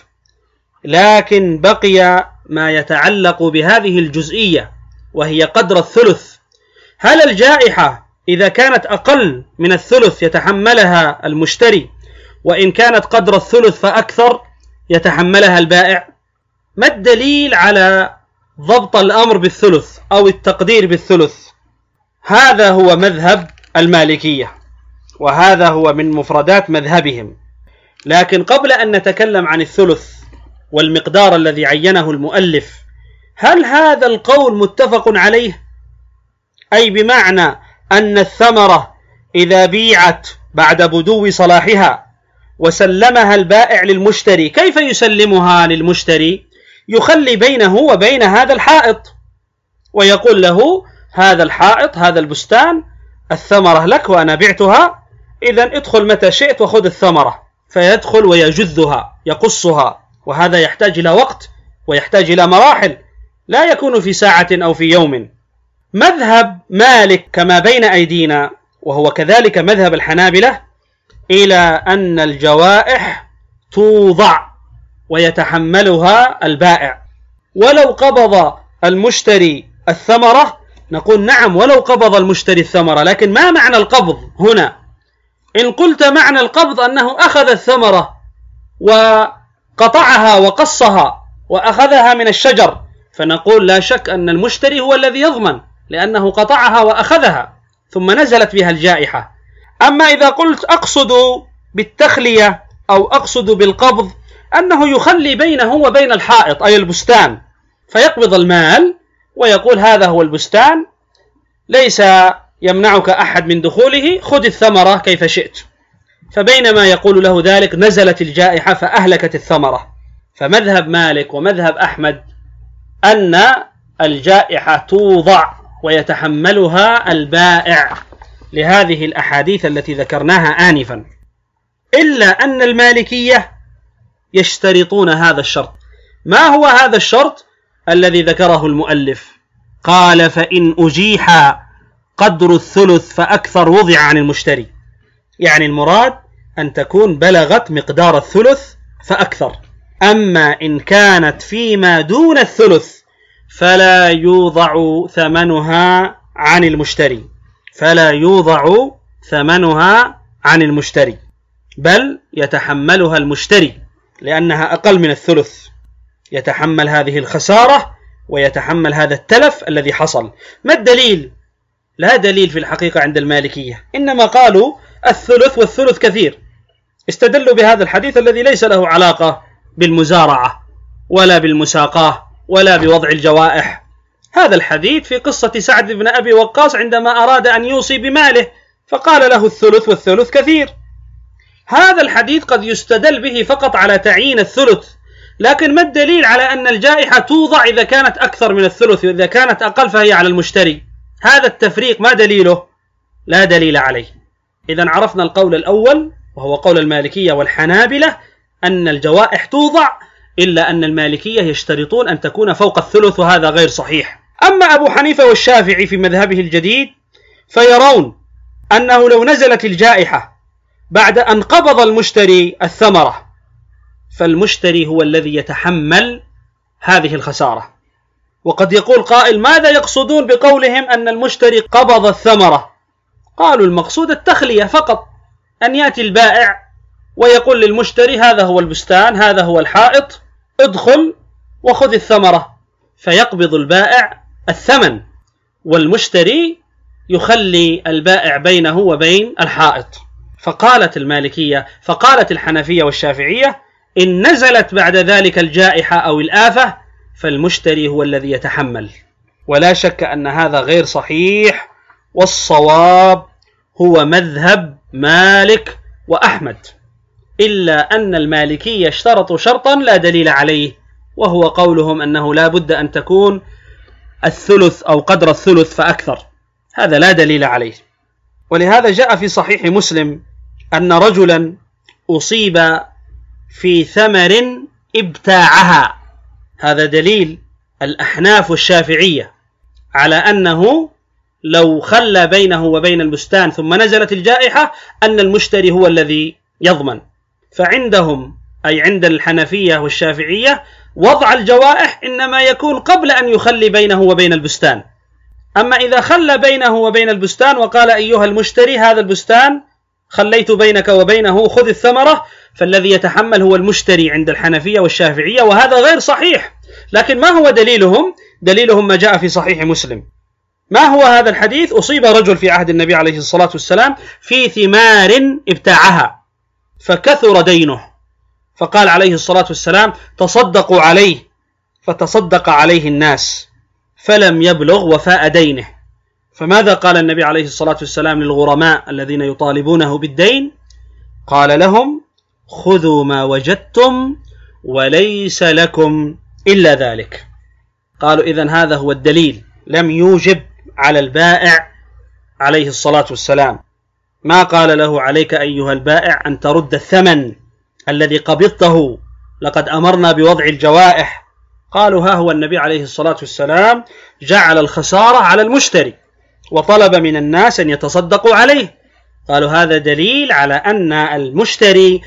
C: لكن بقي ما يتعلق بهذه الجزئية وهي قدر الثلث. هل الجائحة إذا كانت أقل من الثلث يتحملها المشتري، وإن كانت قدر الثلث فأكثر يتحملها البائع؟ ما الدليل على ضبط الأمر بالثلث أو التقدير بالثلث؟ هذا هو مذهب المالكية، وهذا هو من مفردات مذهبهم. لكن قبل أن نتكلم عن الثلث والمقدار الذي عينه المؤلف، هل هذا القول متفق عليه؟ أي بمعنى أن الثمرة إذا بيعت بعد بدو صلاحها وسلمها البائع للمشتري، كيف يسلمها للمشتري؟ يخلي بينه وبين هذا الحائط ويقول له: هذا الحائط، هذا البستان، الثمرة لك وأنا بعتها، إذن ادخل متى شئت وخذ الثمرة. فيدخل ويجذها يقصها، وهذا يحتاج إلى وقت ويحتاج إلى مراحل، لا يكون في ساعة أو في يوم. مذهب مالك كما بين أيدينا، وهو كذلك مذهب الحنابلة، إلى أن الجوائح توضع ويتحملها البائع. ولو قبض المشتري الثمرة نقول نعم، ولو قبض المشتري الثمرة، لكن ما معنى القبض هنا؟ إن قلت معنى القبض أنه أخذ الثمرة وقطعها وقصها وأخذها من الشجر، فنقول لا شك أن المشتري هو الذي يضمن، لأنه قطعها وأخذها ثم نزلت بها الجائحة. أما إذا قلت أقصد بالتخلية أو أقصد بالقبض أنه يخلي بينه وبين الحائط أي البستان، فيقبض المال ويقول هذا هو البستان، ليس يمنعك أحد من دخوله، خذ الثمرة كيف شئت. فبينما يقول له ذلك نزلت الجائحة فأهلكت الثمرة. فمذهب مالك ومذهب أحمد أن الجائحة توضع ويتحملها البائع لهذه الأحاديث التي ذكرناها آنفا، إلا أن المالكية يشترطون هذا الشرط. ما هو هذا الشرط الذي ذكره المؤلف؟ قال فإن أجيح قدر الثلث فأكثر وضع عن المشتري، يعني المراد أن تكون بلغت مقدار الثلث فأكثر. أما إن كانت فيما دون الثلث فلا يوضع ثمنها عن المشتري، فلا يوضع ثمنها عن المشتري، بل يتحملها المشتري لأنها أقل من الثلث، يتحمل هذه الخسارة ويتحمل هذا التلف الذي حصل. ما الدليل؟ لا دليل في الحقيقة عند المالكية، إنما قالوا الثلث والثلث كثير، استدلوا بهذا الحديث الذي ليس له علاقة بالمزارعة ولا بالمساقاة ولا بوضع الجوائح. هذا الحديث في قصة سعد بن أبي وقاص عندما أراد أن يوصي بماله فقال له الثلث والثلث كثير. هذا الحديث قد يستدل به فقط على تعيين الثلث، لكن ما الدليل على أن الجائحة توضع إذا كانت أكثر من الثلث وإذا كانت أقل فهي على المشتري؟ هذا التفريق ما دليله؟ لا دليل عليه. إذن عرفنا القول الأول وهو قول المالكية والحنابلة أن الجوائح توضع، إلا أن المالكية يشترطون أن تكون فوق الثلث، وهذا غير صحيح. أما أبو حنيفة والشافعي في مذهبه الجديد فيرون أنه لو نزلت الجائحة بعد أن قبض المشتري الثمرة فالمشتري هو الذي يتحمل هذه الخسارة. وقد يقول قائل ماذا يقصدون بقولهم أن المشتري قبض الثمرة؟ قالوا المقصود التخلية فقط، أن يأتي البائع ويقول للمشتري هذا هو البستان، هذا هو الحائط، ادخل وخذ الثمرة، فيقبض البائع الثمن والمشتري يخلي البائع بينه وبين الحائط. فقالت المالكية فقالت الحنفية والشافعية إن نزلت بعد ذلك الجائحة أو الآفة فالمشتري هو الذي يتحمل. ولا شك أن هذا غير صحيح، والصواب هو مذهب مالك وأحمد، إلا أن المالكية اشترطوا شرطا لا دليل عليه، وهو قولهم أنه لا بد أن تكون الثلث أو قدر الثلث فأكثر، هذا لا دليل عليه. ولهذا جاء في صحيح مسلم أن رجلا أصيب في ثمر ابتاعها، هذا دليل الأحناف والشافعية على أنه لو خلى بينه وبين البستان ثم نزلت الجائحة أن المشتري هو الذي يضمن. فعندهم أي عند الحنفية والشافعية وضع الجوائح إنما يكون قبل أن يخلي بينه وبين البستان. أما إذا خلى بينه وبين البستان وقال أيها المشتري هذا البستان خليت بينك وبينه خذ الثمرة، فالذي يتحمل هو المشتري عند الحنفية والشافعية، وهذا غير صحيح. لكن ما هو دليلهم؟ دليلهم ما جاء في صحيح مسلم. ما هو هذا الحديث؟ أصيب رجل في عهد النبي عليه الصلاة والسلام في ثمار ابتاعها فكثر دينه، فقال عليه الصلاة والسلام تصدقوا عليه، فتصدق عليه الناس فلم يبلغ وفاء دينه. فماذا قال النبي عليه الصلاة والسلام للغرماء الذين يطالبونه بالدين؟ قال لهم خذوا ما وجدتم وليس لكم إلا ذلك. قالوا إذن هذا هو الدليل، لم يوجب على البائع عليه الصلاة والسلام، ما قال له عليك أيها البائع أن ترد الثمن الذي قبضته، لقد أمرنا بوضع الجوائح، قالوا ها هو النبي عليه الصلاة والسلام جعل الخسارة على المشتري وطلب من الناس أن يتصدقوا عليه. قالوا هذا دليل على أن المشتري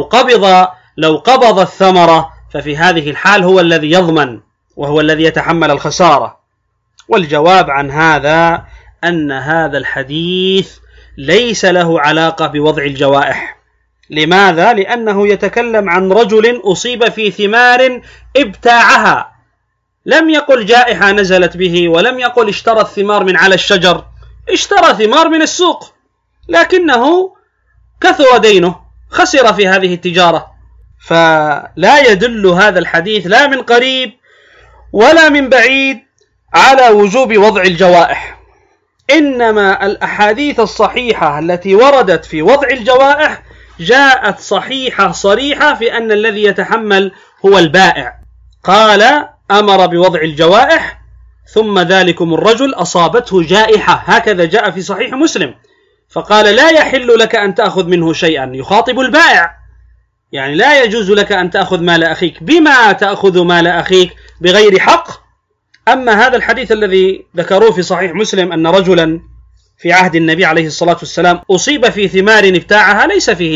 C: لو قبض الثمرة ففي هذه الحال هو الذي يضمن وهو الذي يتحمل الخسارة. والجواب عن هذا أن هذا الحديث ليس له علاقة بوضع الجوائح. لماذا؟ لأنه يتكلم عن رجل أصيب في ثمار ابتاعها، لم يقل جائحة نزلت به، ولم يقل اشترى الثمار من على الشجر، اشترى ثمار من السوق، لكنه كثر دينه، خسر في هذه التجارة. فلا يدل هذا الحديث لا من قريب ولا من بعيد على وجوب وضع الجوائح، إنما الأحاديث الصحيحة التي وردت في وضع الجوائح جاءت صحيحة صريحة في أن الذي يتحمل هو البائع. قال أمر بوضع الجوائح ثم ذلكم الرجل أصابته جائحة، هكذا جاء في صحيح مسلم، فقال لا يحل لك أن تأخذ منه شيئا، يخاطب البائع، يعني لا يجوز لك أن تأخذ مال أخيك، بما تأخذ مال أخيك بغير حق. أما هذا الحديث الذي ذكروه في صحيح مسلم أن رجلا في عهد النبي عليه الصلاة والسلام أصيب في ثمار ابتاعها،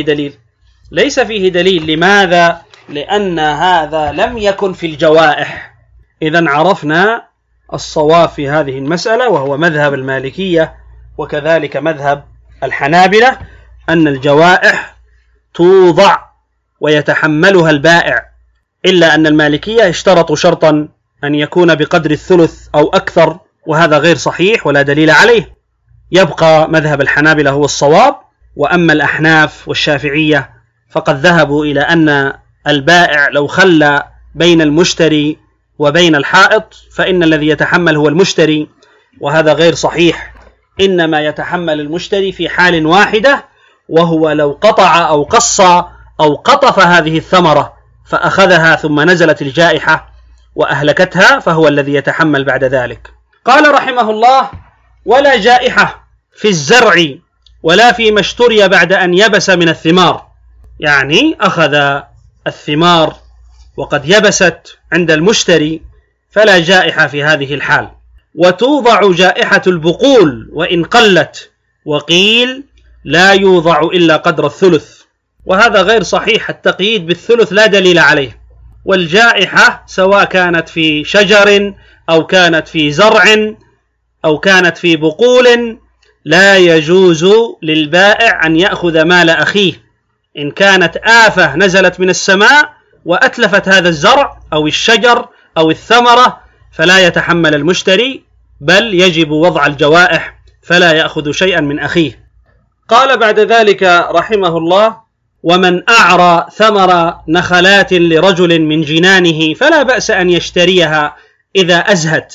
C: ليس فيه دليل. لماذا؟ لأن هذا لم يكن في الجوائح. إذن عرفنا الصواب في هذه المسألة، وهو مذهب المالكية وكذلك مذهب الحنابلة، أن الجوائح توضع ويتحملها البائع، إلا أن المالكية اشترطوا شرطا أن يكون بقدر الثلث أو أكثر، وهذا غير صحيح ولا دليل عليه. يبقى مذهب الحنابلة هو الصواب، وأما الأحناف والشافعية فقد ذهبوا إلى أن البائع لو خلى بين المشتري وبين الحائط فإن الذي يتحمل هو المشتري، وهذا غير صحيح. إنما يتحمل المشتري في حال واحدة، وهو لو قطع أو قص أو قطف هذه الثمرة فأخذها ثم نزلت الجائحة وأهلكتها، فهو الذي يتحمل بعد ذلك. قال رحمه الله: ولا جائحة في الزرع ولا فيما اشتري بعد أن يبس من الثمار، يعني أخذ الثمار وقد يبست عند المشتري فلا جائحة في هذه الحال. وتوضع جائحة البقول وإن قلت، وقيل لا يوضع إلا قدر الثلث، وهذا غير صحيح، التقييد بالثلث لا دليل عليه. والجائحة سواء كانت في شجر أو كانت في زرع أو كانت في بقول لا يجوز للبائع أن يأخذ مال أخيه. إن كانت آفة نزلت من السماء وأتلفت هذا الزرع أو الشجر أو الثمرة فلا يتحمل المشتري، بل يجب وضع الجوائح فلا يأخذ شيئا من أخيه. قال بعد ذلك رحمه الله: ومن أعرى ثمر نخلات لرجل من جنانه فلا بأس أن يشتريها إذا أزهت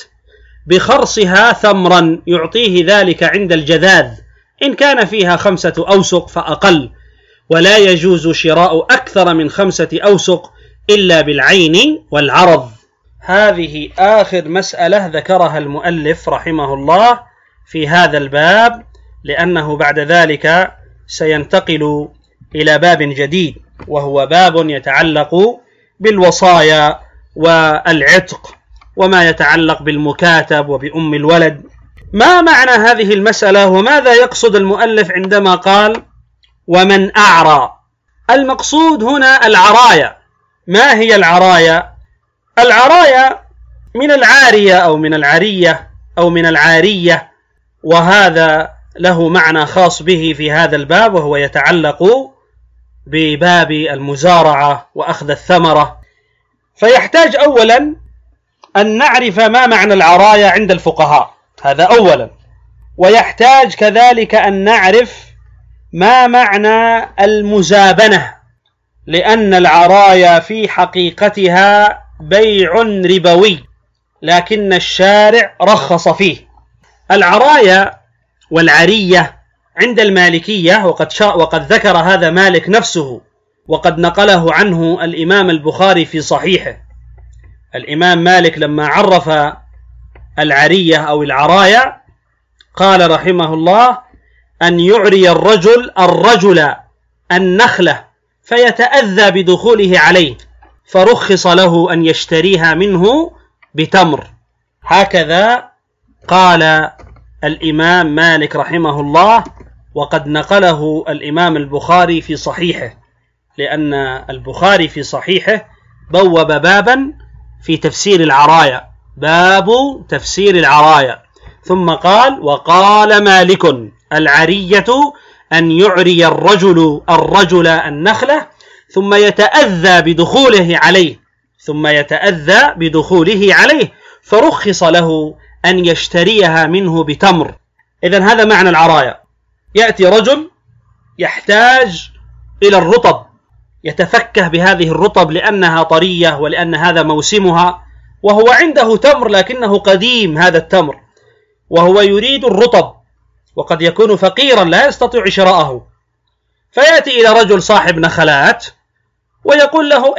C: بخرصها ثمرا يعطيه ذلك عند الجذاذ، إن كان فيها 5 أوسق فأقل، ولا يجوز شراء أكثر من 5 أوسق إلا بالعين والعرض. هذه آخر مسألة ذكرها المؤلف رحمه الله في هذا الباب، لأنه بعد ذلك سينتقل إلى باب جديد، وهو باب يتعلق بالوصايا والعتق وما يتعلق بالمكاتب وبأم الولد. ما معنى هذه المسألة وماذا يقصد المؤلف عندما قال ومن أعرى؟ المقصود هنا العرايا. ما هي العرايا؟ العرايا من العارية أو من العرية أو من العارية، وهذا له معنى خاص به في هذا الباب، وهو يتعلق بباب المزارعة وأخذ الثمرة. فيحتاج أولا أن نعرف ما معنى العرايا عند الفقهاء، هذا أولا، ويحتاج كذلك أن نعرف ما معنى المزابنة، لأن العرايا في حقيقتها بيع ربوي لكن الشارع رخص فيه. العرايا والعرية عند المالكية، وقد ذكر هذا مالك نفسه، وقد نقله عنه الإمام البخاري في صحيحه. الإمام مالك لما عرف العرية أو العرايا قال رحمه الله: أن يعري الرجل النخلة فيتأذى بدخوله عليه، فرخص له أن يشتريها منه بتمر. هكذا قال الإمام مالك رحمه الله، وقد نقله الإمام البخاري في صحيحه، لأن البخاري في صحيحه بوب بابا في تفسير العرايا، باب تفسير العرايا، ثم قال: وقال مالك: العرية أن يعري الرجل النخلة ثم يتأذى بدخوله عليه فرخص له أن يشتريها منه بتمر. إذن هذا معنى العرايا. يأتي رجل يحتاج إلى الرطب، يتفكه بهذه الرطب لأنها طرية ولأن هذا موسمها، وهو عنده تمر لكنه قديم هذا التمر، وهو يريد الرطب، وقد يكون فقيرا لا يستطيع شراءه، فيأتي إلى رجل صاحب نخلات ويقول له: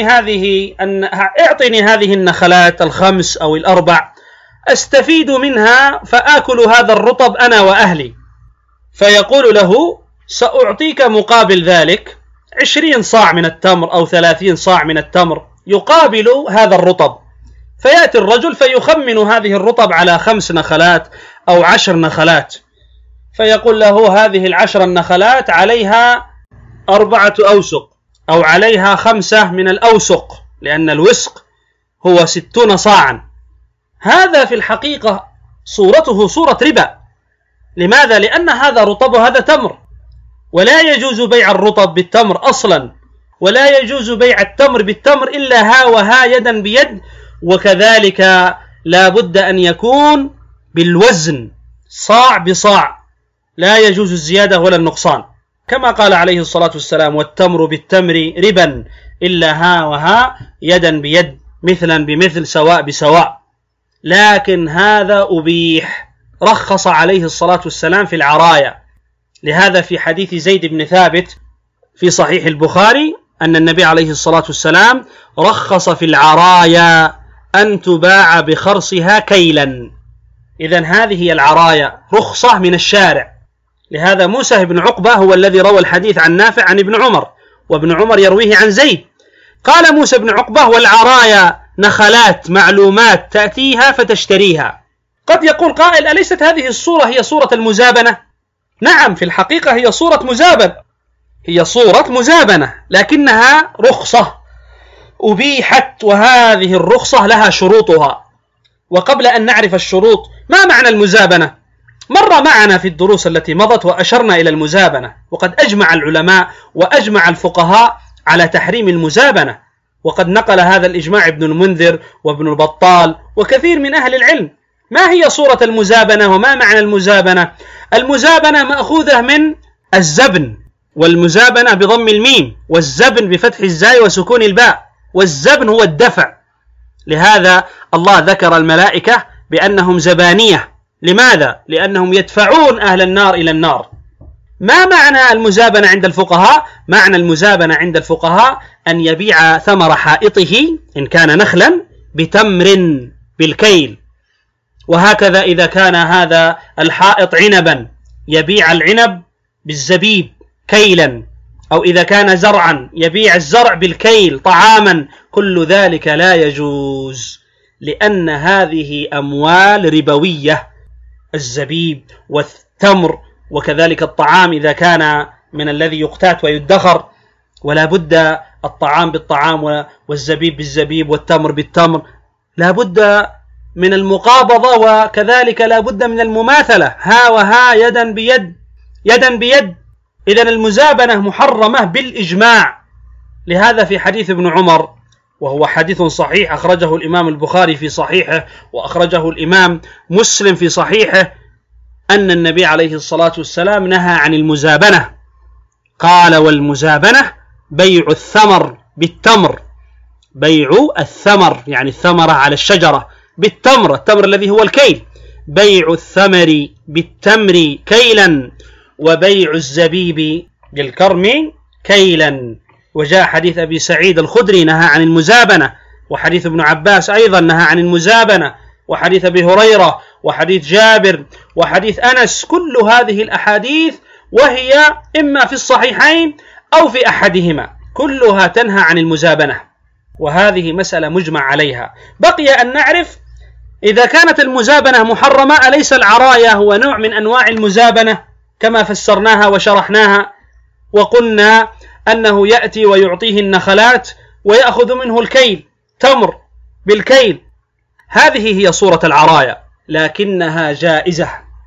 C: اعطني هذه النخلات 5 أو 4 أستفيد منها فآكل هذا الرطب أنا وأهلي. فيقول له: سأعطيك مقابل ذلك 20 صاع من التمر أو 30 صاع من التمر يقابل هذا الرطب. فيأتي الرجل فيخمن هذه الرطب على 5 نخلات أو 10 نخلات، فيقول له: هذه 10 النخلات عليها 4 أوسق أو عليها 5 من الأوسق، لأن الوسق هو 60 صاعا. هذا في الحقيقة صورته صورة ربا. لماذا؟ لأن هذا رطب وهذا تمر، ولا يجوز بيع الرطب بالتمر أصلا، ولا يجوز بيع التمر بالتمر إلا ها وها يدا بيد، وكذلك لا بد أن يكون بالوزن صاع بصاع، لا يجوز الزيادة ولا النقصان، كما قال عليه الصلاة والسلام: والتمر بالتمر ربا إلا ها وها يدا بيد مثلا بمثل سواء بسواء. لكن هذا أبيح، رخص عليه الصلاة والسلام في العرايا. لهذا في حديث زيد بن ثابت في صحيح البخاري أن النبي عليه الصلاة والسلام رخص في العرايا أن تباع بخرصها كيلا. إذن هذه العرايا رخصة من الشارع. لهذا موسى بن عقبة هو الذي روى الحديث عن نافع عن ابن عمر، وابن عمر يرويه عن زيد. قال موسى بن عقبة: والعرايا نخلات معلومات تأتيها فتشتريها. قد يقول قائل: أليست هذه الصورة هي صورة المزابنة؟ نعم، في الحقيقة هي صورة مزابنة، لكنها رخصة أبيحت، وهذه الرخصة لها شروطها. وقبل أن نعرف الشروط، ما معنى المزابنة؟ مر معنا في الدروس التي مضت وأشرنا إلى المزابنة، وقد أجمع العلماء وأجمع الفقهاء على تحريم المزابنة، وقد نقل هذا الإجماع ابن المنذر وابن البطال وكثير من أهل العلم. ما هي صورة المزابنة وما معنى المزابنة؟ المزابنة مأخوذة من الزبن، والمزابنة بضم الميم، والزبن بفتح الزاي وسكون الباء، والزبن هو الدفع. لهذا الله ذكر الملائكة بأنهم زبانية. لماذا؟ لأنهم يدفعون أهل النار إلى النار. ما معنى المزابنة عند الفقهاء؟ معنى المزابنة عند الفقهاء أن يبيع ثمر حائطه إن كان نخلا بتمر بالكيل، وهكذا إذا كان هذا الحائط عنبا يبيع العنب بالزبيب كيلا، أو إذا كان زرعا يبيع الزرع بالكيل طعاما. كل ذلك لا يجوز، لأن هذه أموال ربوية، الزبيب والتمر، وكذلك الطعام إذا كان من الذي يقتات ويدخر، ولا بد الطعام بالطعام والزبيب بالزبيب والتمر بالتمر، لا بد من المقابضة، وكذلك لا بد من المماثلة، ها وها يدا بيد. إذن المزابنة محرمة بالإجماع. لهذا في حديث ابن عمر، وهو حديث صحيح أخرجه الإمام البخاري في صحيحه وأخرجه الإمام مسلم في صحيحه، أن النبي عليه الصلاة والسلام نهى عن المزابنة. قال: والمزابنة بيع الثمر بالتمر، بيع الثمر يعني الثمرة على الشجرة بالتمر، التمر الذي هو الكيل، بيع الثمر بالتمر كيلا، وبيع الزبيب بالكرم كيلا. وجاء حديث أبي سعيد الخدري نهى عن المزابنة، وحديث ابن عباس أيضا نهى عن المزابنة، وحديث أبي هريرة، وحديث جابر، وحديث أنس. كل هذه الأحاديث وهي إما في الصحيحين أو في أحدهما كلها تنهى عن المزابنة. وهذه مسألة مجمع عليها. بقي أن نعرف إذا كانت المزابنة محرمة أليس العرايا هو نوع من أنواع المزابنة كما فسرناها وشرحناها، وقلنا أنه يأتي ويعطيه النخلات ويأخذ منه الكيل، تمر بالكيل. هذه هي صورة العرايا، لكنها جائزة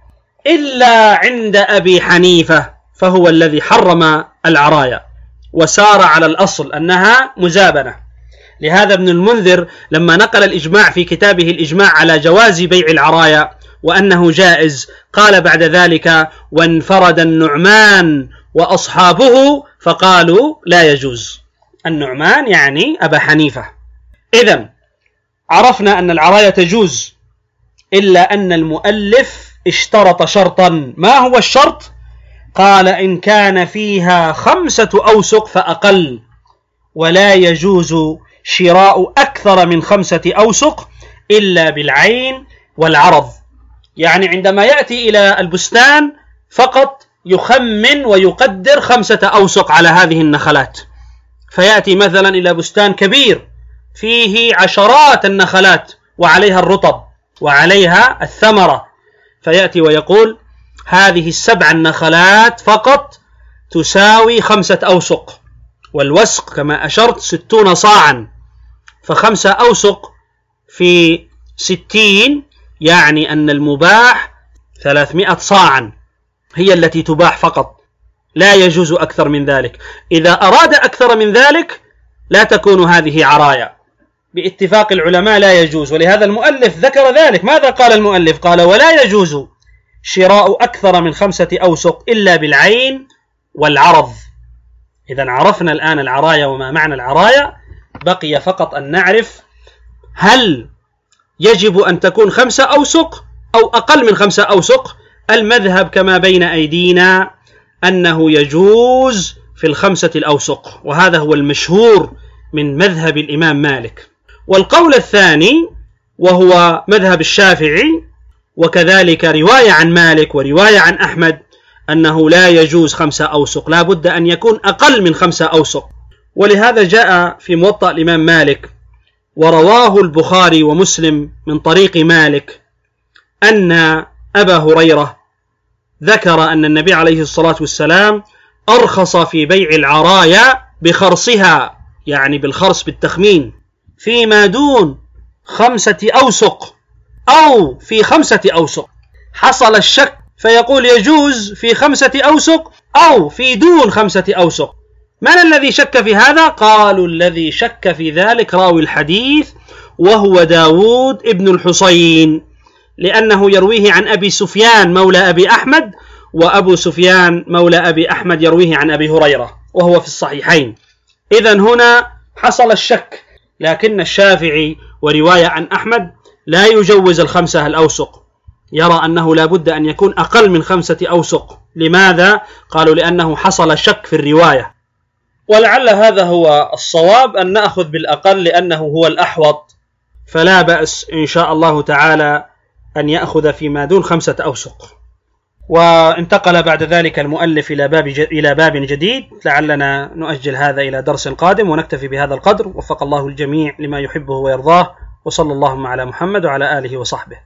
C: إلا عند أبي حنيفة، فهو الذي حرم العرايا وسار على الأصل أنها مزابنة. لهذا ابن المنذر لما نقل الإجماع في كتابه الإجماع على جواز بيع العرايا وأنه جائز، قال بعد ذلك: وانفرد النعمان وأصحابه فقالوا لا يجوز. النعمان يعني أبا حنيفة. إذن عرفنا أن العرايا تجوز، إلا أن المؤلف اشترط شرطا. ما هو الشرط؟ قال: إن كان فيها 5 أوسق فأقل، ولا يجوز شراء أكثر من 5 أوسق إلا بالعين والعرض. يعني عندما يأتي إلى البستان فقط يخمن ويقدر 5 أوسق على هذه النخلات، فيأتي مثلا إلى بستان كبير فيه عشرات النخلات وعليها الرطب وعليها الثمرة، فيأتي ويقول: هذه 7 النخلات فقط تساوي 5 أوسق، والوسق كما أشرت 60 صاعا، ف5 أوسق في 60 يعني أن المباح 300 صاعا هي التي تباح فقط، لا يجوز أكثر من ذلك. إذا أراد أكثر من ذلك لا تكون هذه عرايا، باتفاق العلماء لا يجوز. ولهذا المؤلف ذكر ذلك. ماذا قال المؤلف؟ قال: ولا يجوز شراء أكثر من 5 أوسق إلا بالعين والعرض. إذا عرفنا الآن العرايا وما معنى العرايا، بقي فقط أن نعرف هل يجب أن تكون 5 أوسق أو أقل من 5 أوسق. المذهب كما بين أيدينا أنه يجوز في 5 الأوسق، وهذا هو المشهور من مذهب الإمام مالك. والقول الثاني وهو مذهب الشافعي، وكذلك رواية عن مالك ورواية عن أحمد، أنه لا يجوز 5 أوسق، لا بد أن يكون أقل من 5 أوسق. ولهذا جاء في موطأ الإمام مالك ورواه البخاري ومسلم من طريق مالك أن أبا هريرة ذكر أن النبي عليه الصلاة والسلام أرخص في بيع العرايا بخرصها، يعني بالخرص بالتخمين، فيما دون 5 أوسق أو في 5 أوسق. حصل الشك فيقول يجوز في 5 أوسق أو في دون 5 أوسق. من الذي شك في هذا؟ قالوا الذي شك في ذلك راوي الحديث، وهو داود ابن الحصين، لأنه يرويه عن أبي سفيان مولى أبي أحمد، وأبو سفيان مولى أبي أحمد يرويه عن أبي هريرة وهو في الصحيحين. إذن هنا حصل الشك، لكن الشافعي ورواية عن أحمد لا يجوز 5 الأوسق، يرى أنه لا بد أن يكون أقل من 5 أوسق. لماذا؟ قالوا لأنه حصل شك في الرواية. ولعل هذا هو الصواب، أن نأخذ بالأقل لأنه هو الأحوط، فلا بأس إن شاء الله تعالى أن يأخذ فيما دون 5 أوسق. وانتقل بعد ذلك المؤلف إلى باب جديد، لعلنا نؤجل هذا إلى درس قادم، ونكتفي بهذا القدر. وفق الله الجميع لما يحبه ويرضاه، وصلى اللهم على محمد وعلى آله وصحبه.